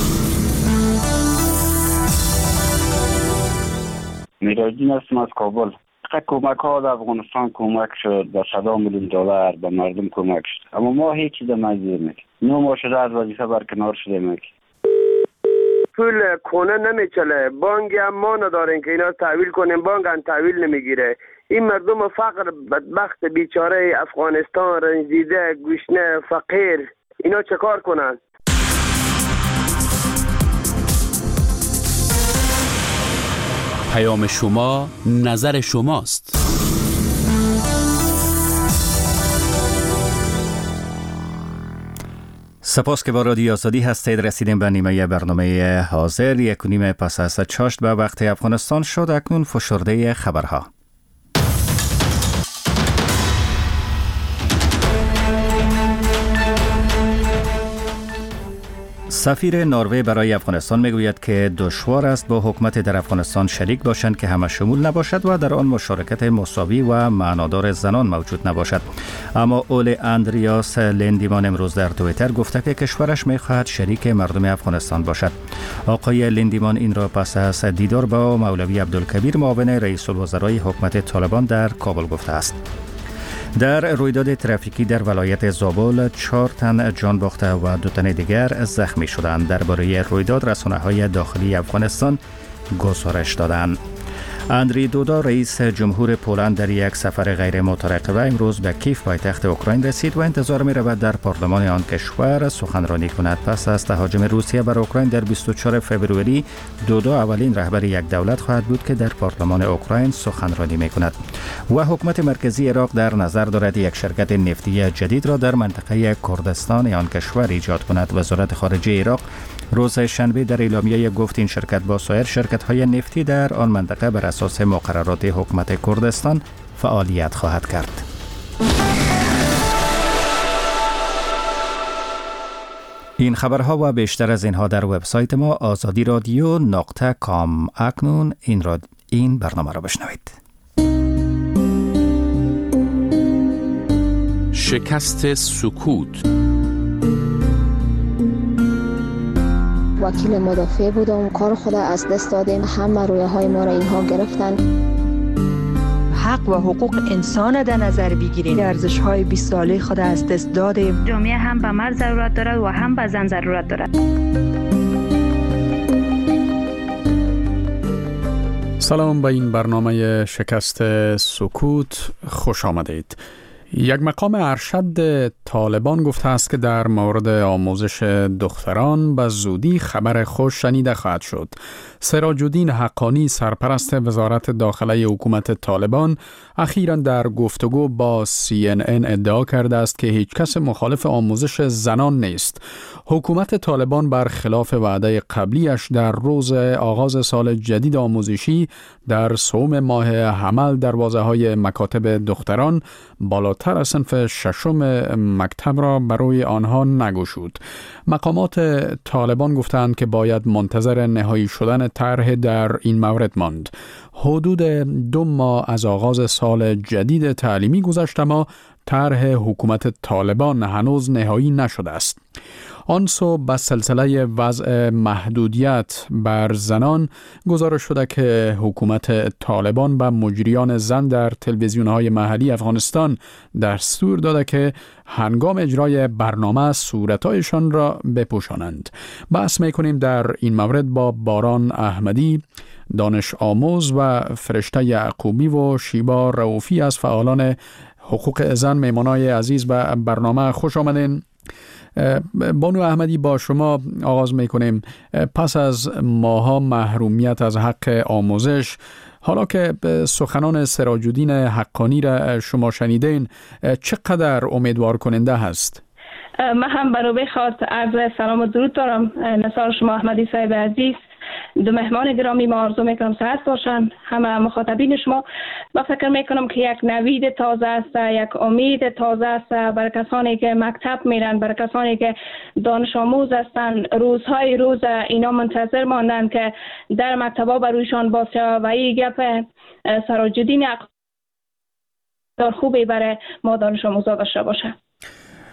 میراجین هستم از کابل. کمک ها در افغانستان کمک شد، به 100 میلیون دلار به مردم کمک شد، اما ما هیچ چیز مزید نمیکنیم. 9 ماه شده از وظیفه برکنار شده میکنیم. پول کونه نمیچله، بانک هم ما نداریم که اینا تحویل کنیم، بانک هم تحویل نمیگیره. این مردم فقر بدبخت بیچاره افغانستان رنجیده گشنه فقیر اینا چه کار کنن؟ پیام شما نظر شماست. سپاس که با رادیو آزادی هستید. رسیدیم به نیمه برنامه حاضر. 1:30 پس از چاشت به وقت افغانستان شد. اکنون فشرده خبرها. سفیر نروژ برای افغانستان میگوید که دشوار است با حکومت در افغانستان شریک باشند که همه شمول نباشد و در آن مشارکت مساوی و معنادار زنان موجود نباشد. اما اول اندریاس لندیمان امروز در توییتر گفته که کشورش میخواهد شریک مردم افغانستان باشد. آقای لندیمان این را پس از دیدار با مولوی عبدالکبیر معاون رئیس الوزرای حکومت طالبان در کابل گفته است. در رویداد ترافیکی در ولایت زابل 4 تن جان باخته و 2 تن دیگر زخمی شدند. درباره رویداد رسانه‌های داخلی افغانستان گزارش دادند. اندری دودا رئیس جمهور پولند در یک سفر غیر مترقبه امروز به کیف پایتخت اوکراین رسید و انتظار می رود در پارلمان آن کشور سخنرانی کند. پس از تهاجم روسیه بر اوکراین در 24 فوریه دودا اولین رهبر یک دولت خواهد بود که در پارلمان اوکراین سخنرانی می کند. و حکومت مرکزی عراق در نظر دارد یک شرکت نفتی جدید را در منطقه کردستان آن کشور ایجاد کند. وزارت خارجه عراق روز شنبه در اعلامیه گفت این شرکت با سایر شرکت‌های نفتی در آن منطقه بر اساس مقررات حکومت کردستان فعالیت خواهد کرد. این خبرها و بیشتر از اینها در وبسایت ما azadi.radio.com. اکنون این برنامه را بشنوید. شکست سکوت. وکیل مدافع بودم، کار خود از دست دادیم، همه رویاهای ما را اینها گرفتن. حق و حقوق انسان در نظر بگیریم. ارزش‌های 20 ساله خود از دست دادیم. جامعه هم به مرد ضرورت دارد و هم به زن ضرورت دارد. سلام، به این برنامه شکست سکوت خوش آمدید. یک مقام ارشد طالبان گفته است که در مورد آموزش دختران به زودی خبر خوش شنیده خواهد شد. سراج الدین حقانی سرپرست وزارت داخله حکومت طالبان اخیراً در گفتگو با CNN ادعا کرده است که هیچ کس مخالف آموزش زنان نیست. حکومت طالبان برخلاف وعده قبلیش در روز آغاز سال جدید آموزشی در صوم ماه حمل دروازه‌های مکاتب دختران بالاتر از صنف 6 مکتب را برای آنها نگشود. مقامات طالبان گفتند که باید منتظر نهایی شدن طرح در این مورد ماند. حدود 2 ماه از آغاز سال جدید تعلیمی گذشت اما طرح حکومت طالبان هنوز نهایی نشده است. آن سو به سلسله وضع محدودیت بر زنان گزارش شده که حکومت طالبان به مجریان زن در تلویزیون‌های محلی افغانستان دستور داده که هنگام اجرای برنامه صورتایشان را بپوشانند. بحث می‌کنیم در این مورد با باران احمدی، دانش آموز و فرشته یعقوبی و شیبا رؤوفی از فعالان حقوق زن. میمانای عزیز به برنامه خوش آمدین. بانو احمدی، با شما آغاز میکنیم. پس از ماها محرومیت از حق آموزش، حالا که سخنان سراج الدین حقانی را شما شنیدین، چقدر امیدوار کننده هست؟ من هم برای خاط عرض سلام و درود دارم. نثار شما احمدی صاحب عزیز، 2 مهمان گرامی، ما آرزو میکنم صحت باشن، همه مخاطبین شما. با فکر میکنم که یک نوید تازه است، یک امید تازه است برای کسانی که مکتب میرن، برای کسانی که دانش آموز هستن. روزهای روز اینا منتظر ماندن که در مکتبا برویشان باشه و این گپ سراج الدین خوبی برای ما دانش آموزا داشته باشه.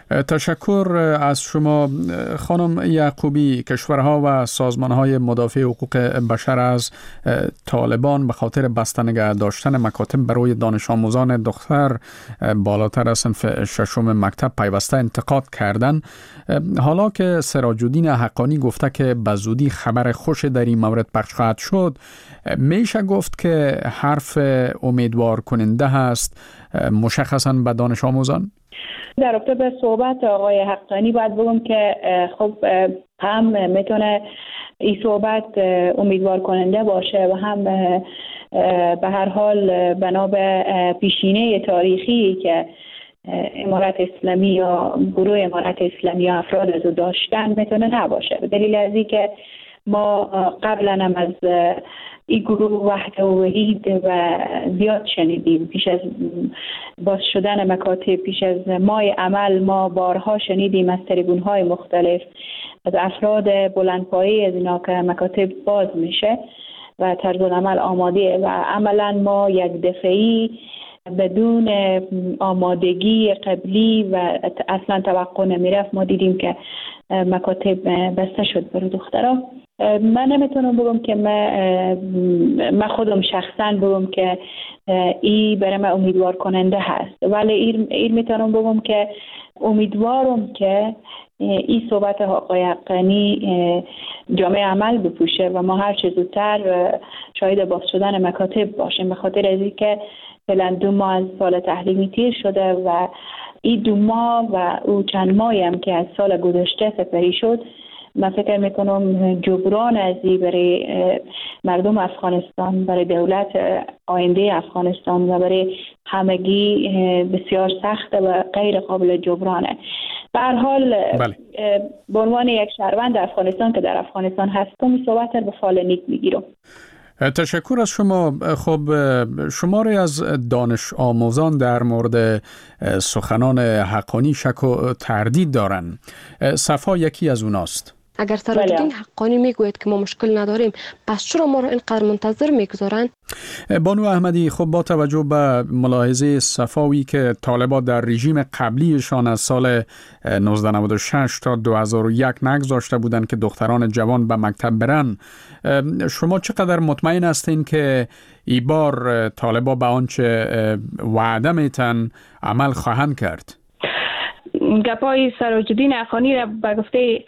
تشکر از شما خانم یعقوبی. کشورها و سازمانهای مدافع حقوق بشر از طالبان به خاطر بسته نگه داشتن مکاتب برای دانش آموزان دختر بالاتر از صنف ششم مکتب پیوسته انتقاد کردند. حالا که سراج الدین حقانی گفته که به زودی خبر خوش در این مورد پخش خواهد شد، میشه گفت که حرف امیدوار کننده هست مشخصاً به دانش آموزان؟ در رابطه به صحبت آقای حقانی باید بگم که خب هم میتونه این صحبت امیدوار کننده باشه و هم به هر حال بنا به پیشینه تاریخی که امارت اسلامی یا گروه امارت اسلامی یا افراد از داشتن میتونه نباشه. به دلیل از این که ما قبلا هم از این گروه وحده و وحید و زیاد شنیدیم. پیش از باز شدن مکاتب، پیش از ماه عمل، ما بارها شنیدیم از تریبون‌های مختلف از افراد بلندپایه از اینا که مکاتب باز میشه و طرز العمل آماده و عملا ما یک دفعی بدون آمادگی قبلی و اصلا توقع نمیرفت ما دیدیم که مکاتب بسته شد برای دخترها. من نمیتونم بگم که من خودم شخصا بگم که این برای من امیدوار کننده هست، ولی این میتونم بگم که امیدوارم که این صحبت آقای حقانی جامعه عمل بپوشه و ما هر چه زودتر شاهد باز شدن مکاتب باشیم، به خاطر از اینکه فعلا 2 ماه از سال تحلیمی تیر شده و این 2 ماه و او چند ماهی هم که از سال گذشته سپری شد، من فکر میکنم جبران ازی برای مردم افغانستان، برای دولت آینده افغانستان و برای همگی بسیار سخت و غیر قابل جبرانه. به هر حال به عنوان یک شهروند افغانستان که در افغانستان هستم صحبت به فال نیک میگیرم. تشکر از شما. خب شماری از دانش آموزان در مورد سخنان حقانی شک و تردید دارند. صفا یکی از اوناست. اگر سراج الدین حقانی میگوید که ما مشکل نداریم، پس چرا ما رو اینقدر منتظر میگذارن؟ بانو احمدی، خب با توجه به ملاحظه صفاوی که طالبان در رژیم قبلیشان از سال 1996 تا 2001 نگذاشته بودند که دختران جوان به مکتب برن، شما چقدر مطمئن هستین که این بار طالبان به آنچه وعده میتن عمل خواهند کرد؟ گپای سراج الدین حقانی را به گفته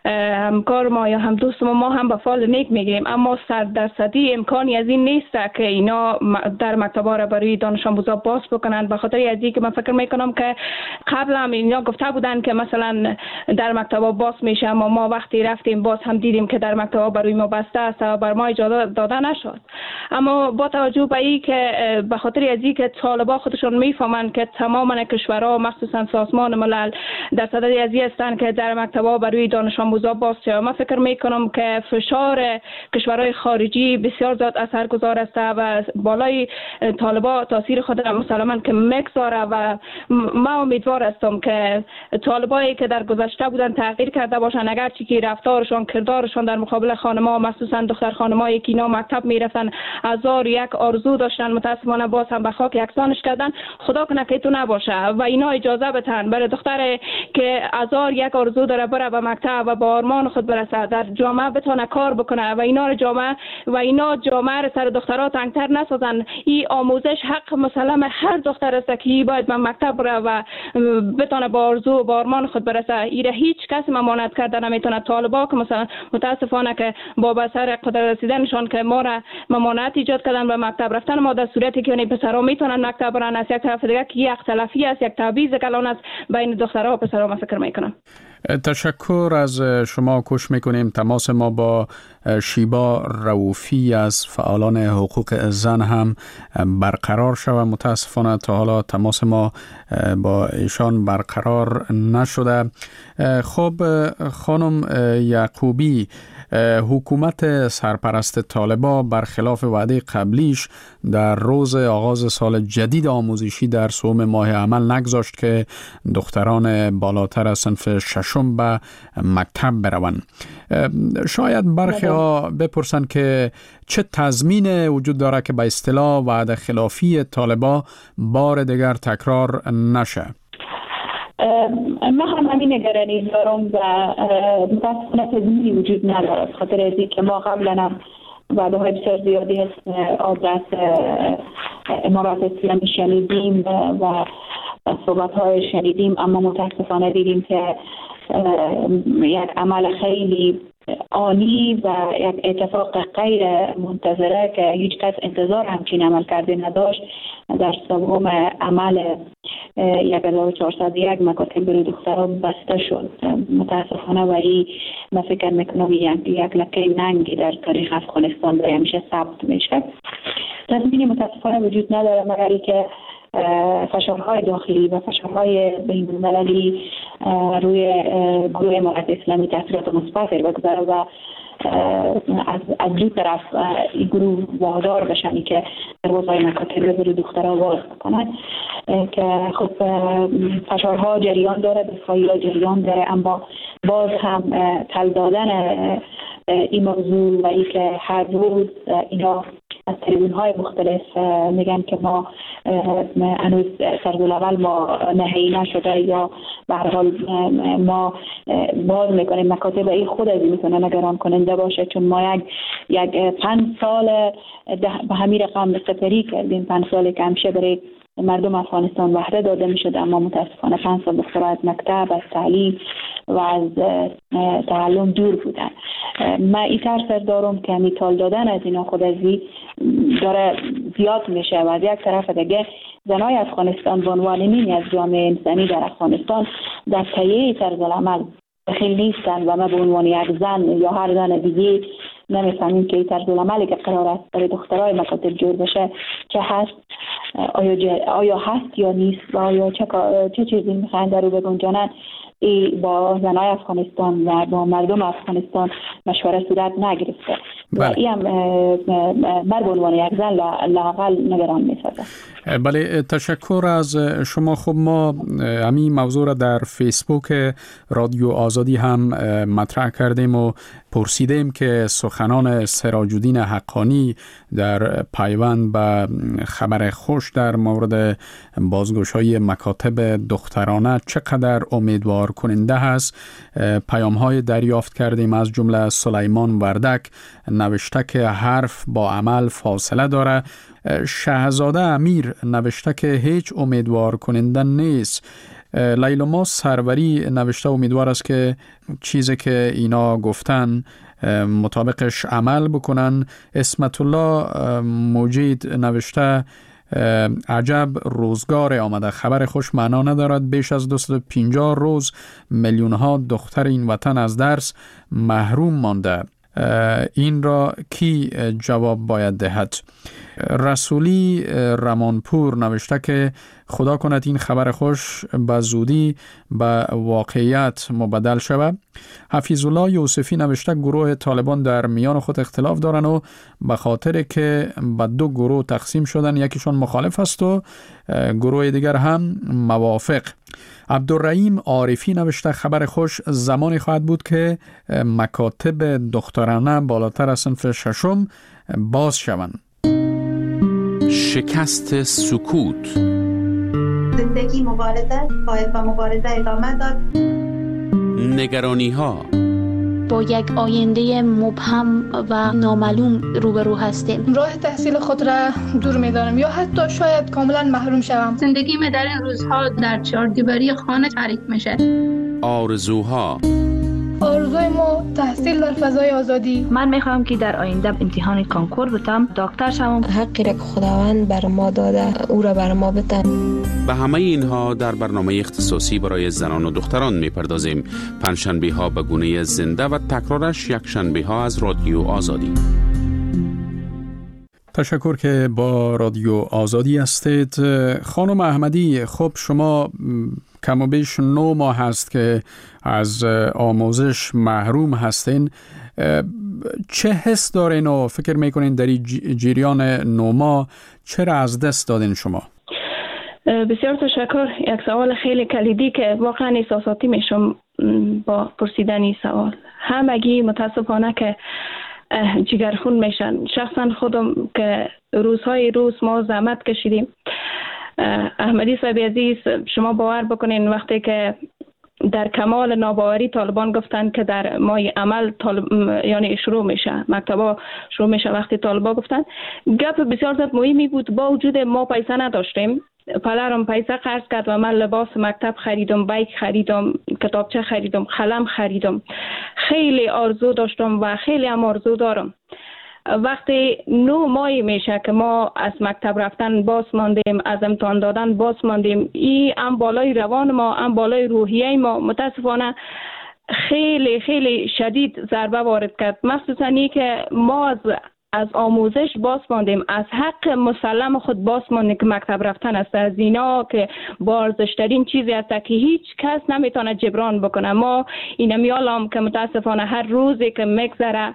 همکار ما یا هم دوست ما هم به فال نیک میگیریم، اما 100% امکانی از این نیست که اینا در مکتب‌ها را برای دانش آموزان باز بکنن، به خاطر از اینکه من فکر میکنم که قبل هم اینا گفته بودن که مثلا در مکتب‌ها باز میشه، اما ما وقتی رفتیم باز هم دیدیم که در مکتب‌ها برای ما بسته است و بر ما اجازه داده نشد. اما با توجه به این که به خاطر از اینکه طالبان خودشون میفهمن که تمام کشورها مخصوصا سازمان ملل در صدد از این هستند که در مکتب‌ها برای دانش آموزان باز شه، من فکر میکنم که فشار کشورهای خارجی بسیار زیاد اثرگذار است و بالای طالبان تاثیر خود را مسلماً که میگذاره و من امیدوار هستم که طالبایی که در گذشته بودن تغییر کرده باشن، اگرچه که رفتارشان کردارشان در مقابل خانم‌ها مخصوصا دختر خانم‌هایی که اینا مکتب میرفتن 1001 آرزو داشتن، متاسفانه باز هم به خاک یکسانش کردن. خدا کنه که تو نباشه و اینا اجازه بدن برای دختر که 1001 آرزو داره بره به مکتب و با آرمان خود برسه در جامعه بتونه کار بکنه و اینا جامعه رو سر دخترها تنگتر نسازن. این آموزش حق مسلم هر دختر است که باید به مکتب بره و بتونه با آرزو و با آرمان خود برسه. ایره هیچ کسی ممانعت کرده نمیتونه. طالبا که مثلا متاسفانه که با بسر قدرت رسیدنشان که ما را ممانعت ایجاد کردن به مکتب رفتن ما، در صورتی که پسرها میتونن مکتب برن، از یک طرف دیگه که یک اختلافی است، یک تبعیض کلان است بین دخترها و پسرها، من فکر میکنم. تشکر از شما. کوشش میکنیم تماس ما با شیبا رؤوفی از فعالان حقوق زن هم برقرار شود. متاسفانه تا حالا تماس ما با ایشان برقرار نشده. خب خانم یعقوبی، حکومت سرپرست طالبان برخلاف وعده قبلیش در روز آغاز سال جدید آموزشی در سوم ماه عمل نگذاشت که دختران بالاتر از صنف ششم به مکتب بروند. شاید برخی ها بپرسن که چه تضمین وجود داره که به اصطلاح وعده خلافی طالبان بار دیگر تکرار نشه؟ ما هم همین نگرانی دارم و متاسفانه تضمینی وجود نداره، خاطر از اینکه ما قبلا هم وعده‌های بسیار زیادی از آدرس امارات اسلامی شنیدیم و صحبت‌های شنیدیم، اما متاسفانه دیدیم که یک عمل خیلی آنی و یک اتفاق غیر منتظره که هیچ کس انتظار همچین عمل کرده نداشت در سوم عمل 1401 مکاتب برای دخترها بسته شد. متاسفانه ولی من فکر میکنم یک لکه ننگی در تاریخ افغانستان برای همیشه ثبت میشه. تضمینی متاسفانه وجود نداره مگر اینکه فشارهای داخلی و فشارهای بین‌المللی روی گروه امارت اسلامی تاثیرات مثبت بگذاره و از دو طرف این گروه وادار بشن که دروازه‌های مکاتب برای دخترها باز بکنن که خب فشارها جریان داره، دفاعی‌ها جریان داره، اما باز هم تل دادن این موضوع و اینکه هر روز اینا از تریبون‌های مختلف میگن که ما هنوز سرزالاول ما نهایی نشده یا به هر حال ما باز میکنیم مکاتب این خود از این میتونه نگران کننده باشه، چون ما یک 5 سال به همین رقم سپری کردیم، 5 سال که همیشه برای مردم افغانستان وحده داده میشد، اما متاسفانه 5 سال دخترها از مکتب، از تعلیم و از تعلم دور بودن. من این ترس دارم که مثال دادن از اینا خود ازی داره زیاد میشه و از یک طرف دیگه زنای افغانستان به عنوان نیمی از جامعه انسانی در افغانستان در تهیه طرز العمل دخیل نیستن و ما به عنوان یک زن یا هر زن دیگه نمیفهمیم که این طرز العملی که قرار است برای دخترای مکاتب جور بشه چه هست، آیا هست یا نیست و آیا چه چیزی میخواین در رو بگنجانن. با زنای افغانستان و با مردم افغانستان مشوره صورت نگرفته و این هم مرد به عنوان یک زن لااقل نگران میسازه. بله، تشکر از شما. خب ما همین موضوع را در فیسبوک رادیو آزادی هم مطرح کردیم و پرسیدیم که سخنان سراج الدین حقانی در پیوند به خبر خوش در مورد بازگشایی مکاتب دخترانه چقدر امیدوار کننده هست. پیام‌های دریافت کردیم از جمله سلیمان وردک نوشته که حرف با عمل فاصله داره. شهزاده امیر نوشته که هیچ امیدوار کننده نیست. لیلا سروری نوشته امیدوار است که چیزی که اینا گفتن مطابقش عمل بکنن. اسمت الله مجید نوشته عجب روزگار آمده، خبر خوش معنا ندارد، بیش از 250 روز میلیون ها دختر این وطن از درس محروم مانده، این را کی جواب باید دهد؟ رسولی رمانپور نوشته که خدا کند این خبر خوش به زودی به واقعیت مبدل شود. حفیظ الله یوسفی نوشته گروه طالبان در میان خود اختلاف دارن و به خاطر که به 2 گروه تقسیم شدن، یکیشون مخالف است و گروه دیگر هم موافق. عبدالرحیم عارفی نوشته خبر خوش زمانی خواهد بود که مکاتب دخترانه بالاتر از صنف 6 باز شوند. شکست سکوت. زندگی مبارزه، باید با مبارزه ادامه داد. نگرانی ها. با یک آینده مبهم و نامعلوم روبرو هستیم. راه تحصیل خود را دور می‌دانم یا حتی شاید کاملا محروم شوم. زندگی من در این روزها در 4 دیواری خانه تعریف میشه. آرزوها. آرزوی ما تحصیل در فضای آزادی. من میخوام که در آینده امتحان کانکور بتم، دکتر شوم. حقی را که خداوند بر ما داده او را بر ما بتن. به همه اینها در برنامه اختصاصی برای زنان و دختران میپردازیم. پنجشنبه ها به گونه زنده و تکرارش یک شنبه ها از رادیو آزادی. تشکر که با رادیو آزادی هستید. خانم احمدی، خب شما کم و بیش 9 ماه هست که از آموزش محروم هستین. چه حس دارین و فکر میکنین در این جریان 9 ماه چرا از دست دادین شما؟ بسیار تشکر. یک سوال خیلی کلیدی که واقعا احساساتی میشم با پرسیدن این سوال. همگی متاسفانه که جگرخون میشن. شخصا خودم که روزهای روز ما زحمت کشیدیم احمدی صاحب عزیز، شما باور بکنین وقتی که در کمال ناباوری طالبان گفتن که در ماه عمل یعنی شروع میشه، مکتبا شروع میشه، وقتی طالبان گفتن گپ بسیار زیاد مهمی بود. با وجود ما پیسه نداشتیم، پدرم پیسه خرج کرد و من لباس مکتب خریدم، بایک خریدم، کتابچه خریدم، قلم خریدم. خیلی آرزو داشتم و خیلی هم آرزو دارم. وقتی 9 ماه میشه که ما از مکتب رفتن باز ماندیم، از امتحان دادن باز ماندیم، این هم بالای روان ما، هم بالای روحیه ما متاسفانه خیلی خیلی شدید ضربه وارد کرد. مخصوصا این که ما از آموزش باز ماندیم، از حق مسلم خود باز ماندیم که مکتب رفتن است. از اینا که با ارزش‌ترین چیزی است که هیچ کس نمیتونه جبران بکنه. ما این میالم که متاسفانه هر روزی که میگذره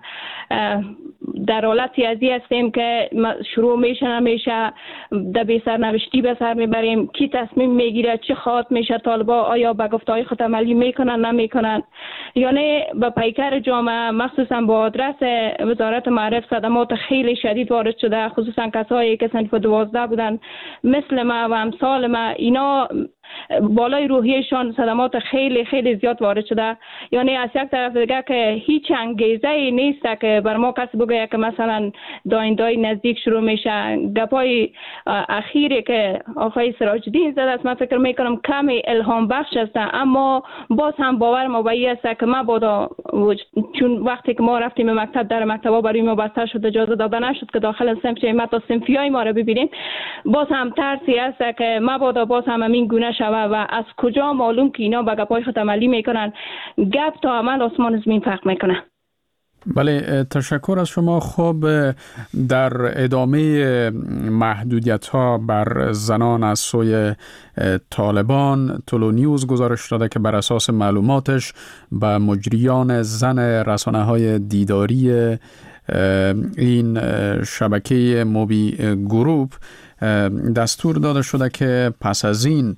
در حالتی ازی هستیم که شروع میشه نمیشه، در بی سرنوشتی به سر میبریم. کی تصمیم میگیره، چه خواهد میشه طالبا، آیا به گفتهای خود عملی میکنن نمیکنن. یعنی به پیکر جامعه مخصوصا با آدرس وزارت معارف صدمات خیلی شدید وارد شده، خصوصا کسایی که صنف 12 بودن مثل ما و امثال ما، اینا بالای روحیشان صدمات خیلی خیلی زیاد وارد شده. یعنی از یک طرف دیگه که هیچ انگیزه نیست که بر ما کسی بگه که مثلا دایندای نزدیک شروع میشه. گپای اخیری که آقای سراج الدین زده است من فکر میکنم کمی الهام بخش است، اما باز هم باور ما به این است که مبادا، چون وقتی که ما رفتیم به مکتب در مکتبا برای ما بسته شد، اجازه داده نشد که داخل صنف شیم تا صنفیای ما رو ببینیم. باز هم ترسی است که مبادا باز هم همین گونه شوه و از کجا معلوم که اینا به گپای خود عملی میکنن. گپ تا عمل آسمان زمین فرق میکنه. بله، تشکر از شما. خب در ادامه محدودیت ها بر زنان از سوی طالبان، تولو نیوز گزارش داده که بر اساس معلوماتش به مجریان زن رسانه های دیداری این شبکه موبی گروپ دستور داده شده که پس از این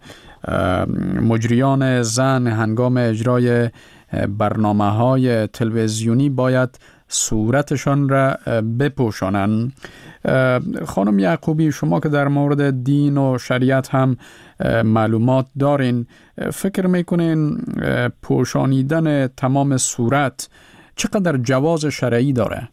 مجریان زن هنگام اجرای برنامه‌های تلویزیونی باید صورتشان را بپوشانند. خانم یعقوبی، شما که در مورد دین و شریعت هم معلومات دارین، فکر میکنین پوشانیدن تمام صورت چقدر جواز شرعی داره؟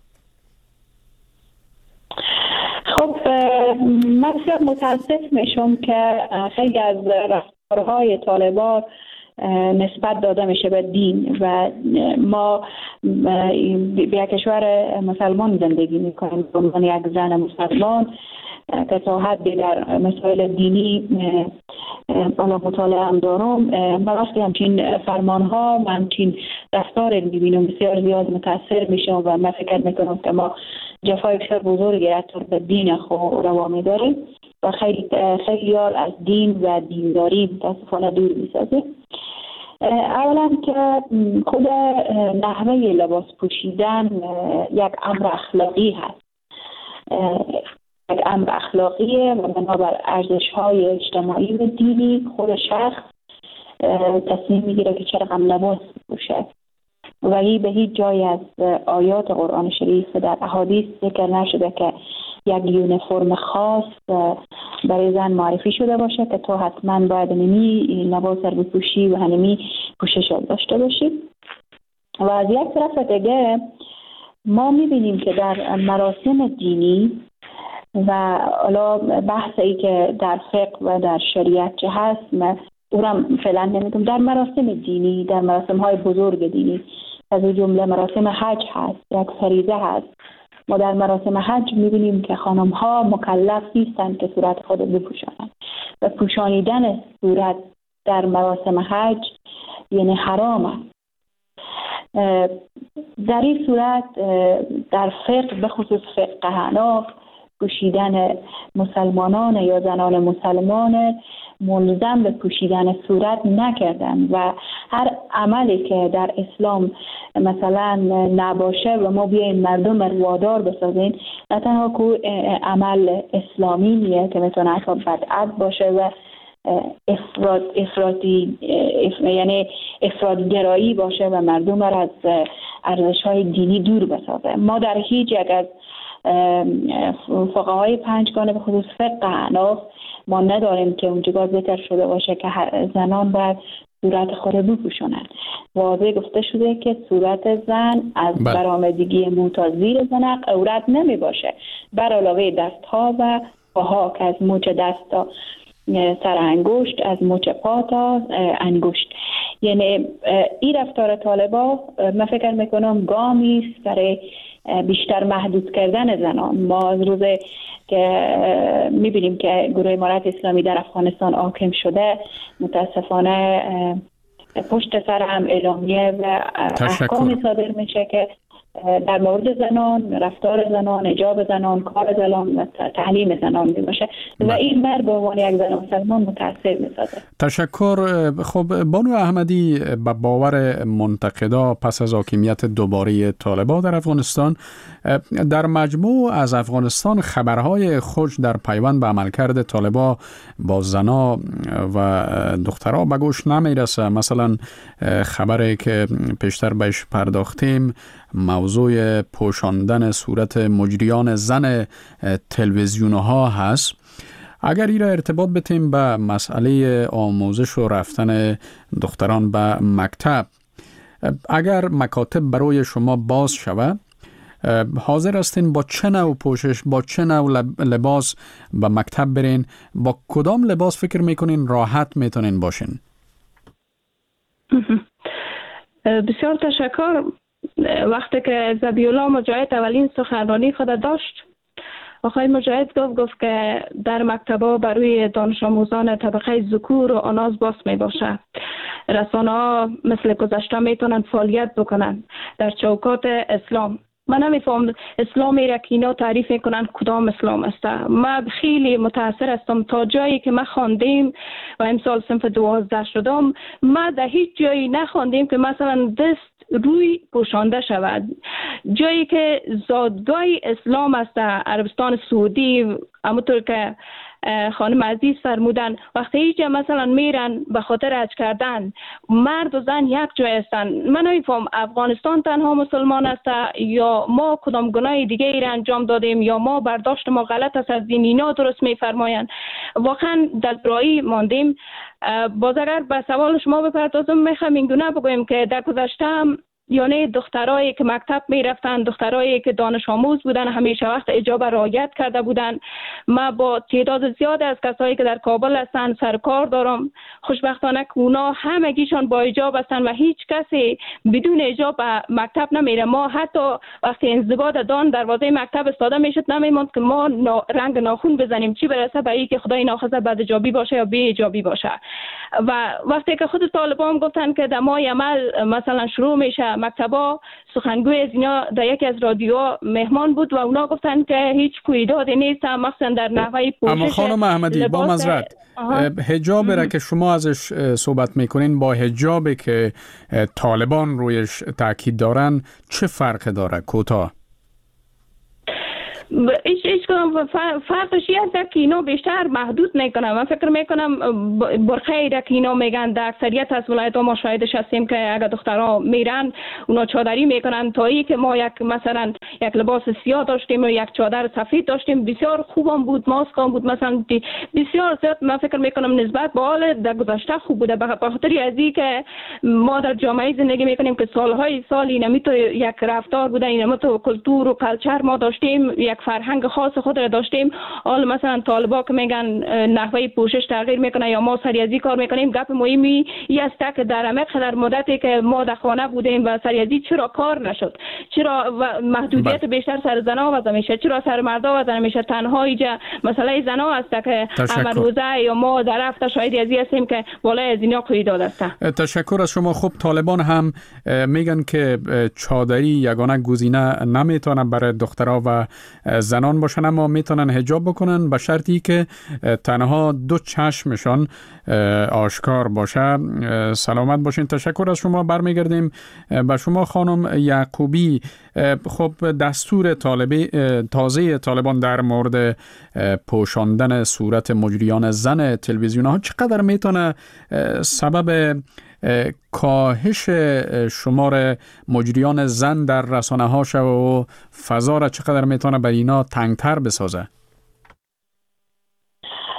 خب من بسیار متاسف میشم که خیلی از رفتارهای طالبان نسبت داده میشه به دین و ما به کشور مسلمان زندگی میکنیم. به عنوان یک زن مسلمان که تا حدی در مسائل دینی بالا مطالعه هم دارم و وقتی همچین فرمان ها و همچین رفتار میبینم بسیار زیاد متاثر میشم و من فکر میکنم که ما جفای بسیار بزرگی رفتار به دین خود روا میداریم و خیلی از دین و دینداری متاسفانه دور میسازه. اولا که خود نحوه لباس پوشیدن یک امر اخلاقی هست، یک امر اخلاقیه و بنابر ارزش‌های اجتماعی و دینی خود شخص تصمیم میگیره که چرا هم لباس پوشه و این به هیچ جای از آیات قرآن شریف در احادیث ذکر نشده که یک یونیفرم خاص برای زن معرفی شده باشه که تو حتما باید نمی لباس رو بپوشی و هنمی پوشش داشته باشی. و از یک طرف دیگه ما میبینیم که در مراسم دینی و حالا بحث ای که در فقه و در شریعت چه هست، من اونم فعلا نمیدونم، در مراسم دینی، در مراسم های بزرگ دینی از جمله مراسم حج هست، یک فریضه هست. ما در مراسم حج می‌بینیم که خانم ها مکلف نیستند که صورت خود بپوشانند و پوشانیدن صورت در مراسم حج یعنی حرام است. در این صورت در فقه به خصوص فقه حناف پوشیدن مسلمانان یا زنان مسلمان ملزم به پوشیدن صورت نکردن و هر عملی که در اسلام مثلا نباشه و ما بیایم مردم رو وادار بسازیم، نه تنها که عمل اسلامی نیه که میتونه حتی بدعت باشه و یعنی افراط‌گرایی باشه و مردم رو از ارزش‌های دینی دور بسازه. ما در هیچ یک از فقهای پنجگانه به خصوص فقه حناف ما نداریم که اونجا ذکر شده باشه که زنان باید صورت خود بپوشونند. واضح گفته شده که صورت زن از برآمدگی مو تا زیر زنق عورت نمی باشه، بر علاوه دستها و پاها که از مچ دست تا سر انگشت، از مچ پا تا انگشت. یعنی این رفتار طالبا من فکر میکنم گامی است برای بیشتر محدود کردن زنان. ما از روز که میبینیم که گروه امارت اسلامی در افغانستان حاکم شده، متاسفانه پشت سر هم اعلامیه و احکامی صادر میشه که در مورد زنان، رفتار زنان، حجاب زنان، کار زنان و تعلیم زنان میشه و این بر به عنوان یک زن مسلمان متاثر میسازه. تشکر. خب بانو احمدی، به باور منتقدا پس از حاکمیت دوباره طالبان در افغانستان، در مجموع از افغانستان خبرهای خوش در پیوند به عملکرد طالبان با زنا و دخترها به گوش نمیرسه. مثلا خبری که پیشتر بهش پرداختیم، موضوع پوشاندن صورت مجریان زن تلویزیون ها هست. اگر این را ارتباط بتیم به مسئله آموزش و رفتن دختران به مکتب، اگر مکاتب برای شما باز شود، حاضر هستین با چه نوع پوشش، با چه نوع لباس به مکتب برین؟ با کدام لباس فکر میکنین راحت میتونین باشین؟ بسیار تشکر. وقتی که ذبیحالله مجاهد اولین سخنرانی خود داشت، آقای مجاهد گفت که در مکتب‌ها برای دانش آموزان طبقه ذکور و آناز باز می باشه. رسانه‌ها مثل گذشته میتونن فعالیت بکنن در چوکات اسلام. من نمیفهم اسلامی را که اینا تعریف میکنن کدام اسلام است. من خیلی متاثر هستم. تا جایی که ما خواندیم و امسال صنف 12 شدم، ما در هیچ جایی نخواندیم که مثلا دست روی پوشانده شود. جایی که زادگاه اسلام است عربستان سعودی، همونطور که خانم عزیز فرمودن، وقتی اینجا مثلا میرن به خاطر حج کردن، مرد و زن یک جای هستن. من نمیفهم افغانستان تنها مسلمان است یا ما کدام گناه دیگه ای را انجام دادیم یا ما برداشت ما غلط است از دین. اینا درست میفرمایند. واقعا دلگرایی ماندیم. باز اگر به سوال شما بپردازم، میخوام این گونه بگویم که در گذشته هم یعنی دخترایی که مکتب می رفتن، دخترایی که دانش آموز بودن، همیشه وقت حجاب رعایت کرده بودن. ما با تعداد زیاد از کسایی که در کابل هستن سرکار دارم. خوشبختانه که اونا همگیشان با حجاب هستن و هیچ کسی بدون حجاب به مکتب نمیره. ما حتی وقتی انضباط دان دروازه مکتب استاده میشد نمیموند که ما رنگ ناخن بزنیم، چی برسه به اینکه خدای ناخواسته بعد حجابی باشه یا بی حجابی باشه. و وقتی که خود طالبان گفتن که در ماه عمل مثلا شروع میشه مکتبا، سخنگوی از اینا در یکی از رادیو مهمان بود و اونا گفتن که هیچ کویدادی نیست، مخصوصا در نحوه پوشش. اما خانم احمدی، با معذرت، حجاب را که شما ازش صحبت میکنین با حجابی که طالبان رویش تاکید دارن چه فرق داره؟ کوتاه هیچ کنم فرقش یک که اینا بیشتر محدود میکنم. من فکر میکنم برخی را که اینا میگن در اکثریت از ولایت ها ما شاهدش هستیم که اگر دخترها میرن اونا چادری میکنن. تا ای که ما مثلا یک لباس سیاه داشتیم و یک چادر سفید داشتیم، بسیار خوبم بود، ماسک هم بود، مثلا بسیار زیاد من فکر میکنم نسبت به حال در گذشته خوب بوده. به خاطر از این که ما در جامعه زندگی میکنیم که سالهای سال اینا تو یک رفتار بوده، اینا تو کلتور و کلچر ما داشتیم، یک فرهنگ خاص خود را داشتیم. حالا مثلا طالبا که میگن نحوه پوشش تغییر میکنه یا ما سریازی کار میکنیم، گپ مهمی این است که در عمق در مدتی که ما در خانه بودیم و سریازی چرا کار نشد، چرا محدودیت بیشتر سر زنا وضع میشه، چرا سر مردا وضع نمیشه؟ تنها اینجا مسئله زنا است که امر روزه یا ما در هفته شاید ازی هستیم که بالای از اینا قیداد است. تشکر از شما. خب طالبان هم میگن که چادری یگانه گزینه نمیتونه برای دخترها و زنان باشن، اما میتونن حجاب بکنن به شرطی که تنها دو چشمشان آشکار باشه. سلامت باشین. تشکر از شما. برمیگردیم به شما خانم یعقوبی. خب دستور تازه طالبان در مورد پوشاندن صورت مجریان زن تلویزیون ها چقدر میتونه سبب کاهش شمار مجریان زن در رسانه ها شد و فضا را چقدر میتونه بر اینا تنگتر بسازه؟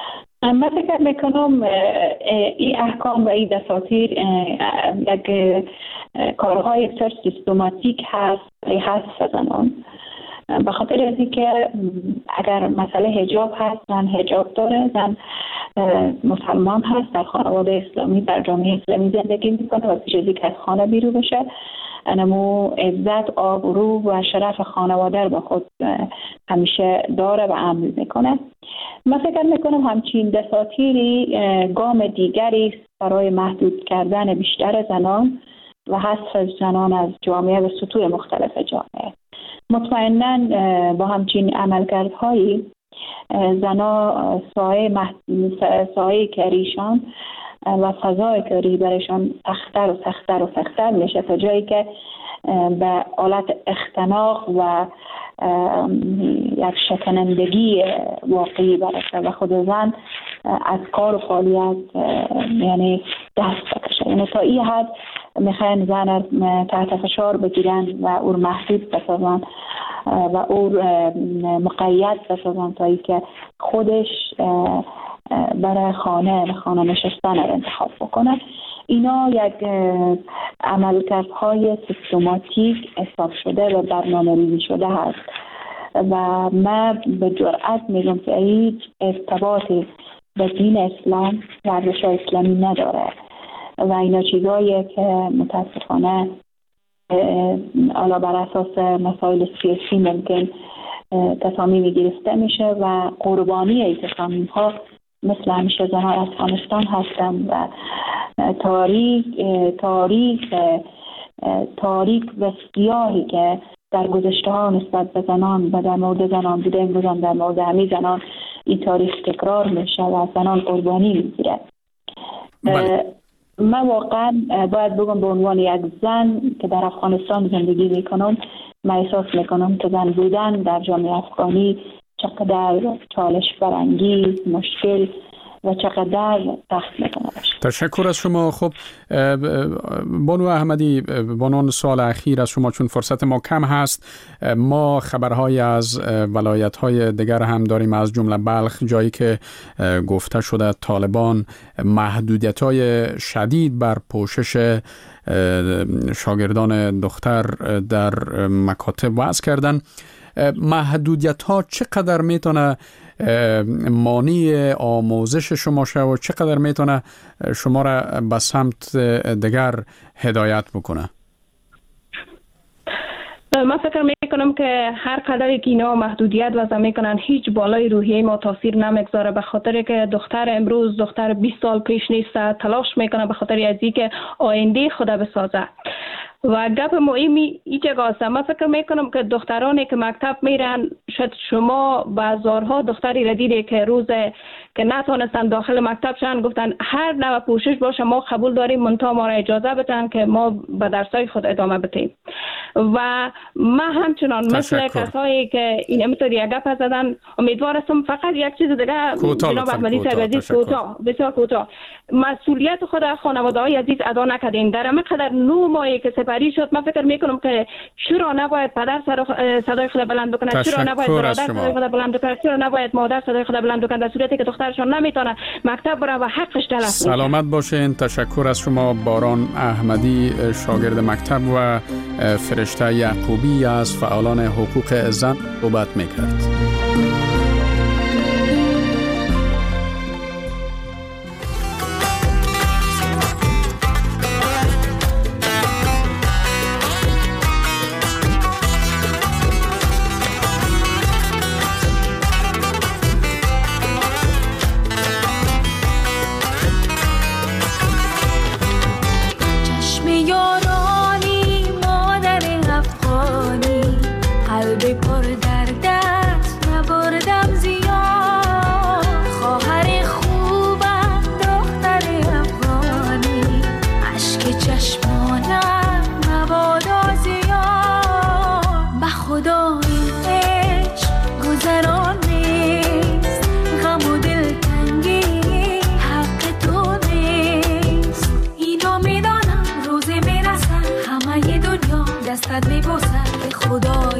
من فکر میکنم این احکام و این دساتیر یک کارهای اکثر سیستماتیک هست زنان، به خاطر از اینکه اگر مسئله حجاب هست، زن حجاب داره، زن مسلمان هست، در خانواده اسلامی، در جامعه اسلامی زندگی میکنه و پیش از اینکه از خانه بیرون بشه انمو عزت، آبرو و شرف خانواده رو با خود همیشه داره و عمل میکنه. من فکر میکنم همچین دساتیری گام دیگری است برای محدود کردن بیشتر زنان و حذف زنان از جامعه و سطوح مختلف جامعه. مطمئناً با همچین عملکردهایی زنان سایه کاریشان و فضای کاری برایشان سخت‌تر میشه تا جایی که به حالت اختناق و یک شکنندگی واقعی برسه و خود زن از کار و فعالیت یعنی دست بکشه. یعنی تا این حد میخواین زن تحت فشار بگیرن و او محدود بسازن و او مقید بسازن تا ای که خودش برای خانه نشستن رو انتخاب بکنه. اینا یک عملکردهای سیستماتیک حساب شده و برنامه‌ریزی شده هست و من به جرئت میگم که هیچ ارتباطی به دین اسلام و ارزش اسلامی نداره و اینا چیزاییه که متاسفانه حالا بر اساس مسائل سیاسی ممکن تصامیمی گرفته میشه و قربانی این تصامیم ها مثل همیشه زنان افغانستان هستن و تاریک و سیاهی که در گذشته ها نسبت به زنان و در مورد زنان بوده امروز هم در مورد همین زنان این تاریخ تکرار میشه و زنان قربانی میگیره. من واقعا باید بگم به عنوان یک زن که در افغانستان زندگی میکنم، من احساس میکنم که زن بودن در جامعه افغانی چقدر چالش برانگیز، مشکل و چقدر سخت میکنه. تشکر از شما. خب بانو احمدی، بانون سوال اخیر از شما چون فرصت ما کم هست، ما خبرهای از ولایت‌های دیگر هم داریم از جمله بلخ، جایی که گفته شده طالبان محدودیت‌های شدید بر پوشش شاگردان دختر در مکاتب وضع کردن. محدودیت‌ها چقدر میتونه مانع آموزش شما شه و چقدر میتونه شما را به سمت دیگر هدایت بکنه؟ من فکر میکنم که هر قدری که اینا محدودیت وضع میکنن هیچ بالای روحیه ما تاثیر نمیگذاره، به خاطر که دختر امروز دختر 20 سال پیش نیست، تلاش میکنه به خاطر از اینکه آینده خود بسازه. و گپ مهمی اینجا هست. من فکر میکنم که دخترانی که مکتب میرن، شاید شما بازارها دختری را دیده که روز که نتونستن داخل مکتب شن گفتن هر نوع پوشش باشه ما قبول داریم، منتها ما را اجازه بدن که ما به درسای خود ادامه بدیم. و من همچنان مثل کسایی که این امتحان یک گپ زدن، امیدوارم فقط یک چیز دیگه جناب احمدی صاحب عزیز بسیار کوتاه، مسئولیت خود خانواده های عزیز ادا نکردین. در همینقدر 9 ماهی که سپری شد، من فکر میکنم که چرا نباید پدر صدای خود بلند بکنه، چرا نباید برادر صدای خود بلند بکنه، چرا نباید مادر صدای خود بلند بکنه، در صورتی که دخترشون نمیتونه مکتب بره و حقش تلف میشه. سلامت باشین. تشکر از شما. باران احمدی، شاگرد مکتب و فرشته یعقوبی از فعالان حقوق زن صحبت میکرد. دستت میبوسم که خدا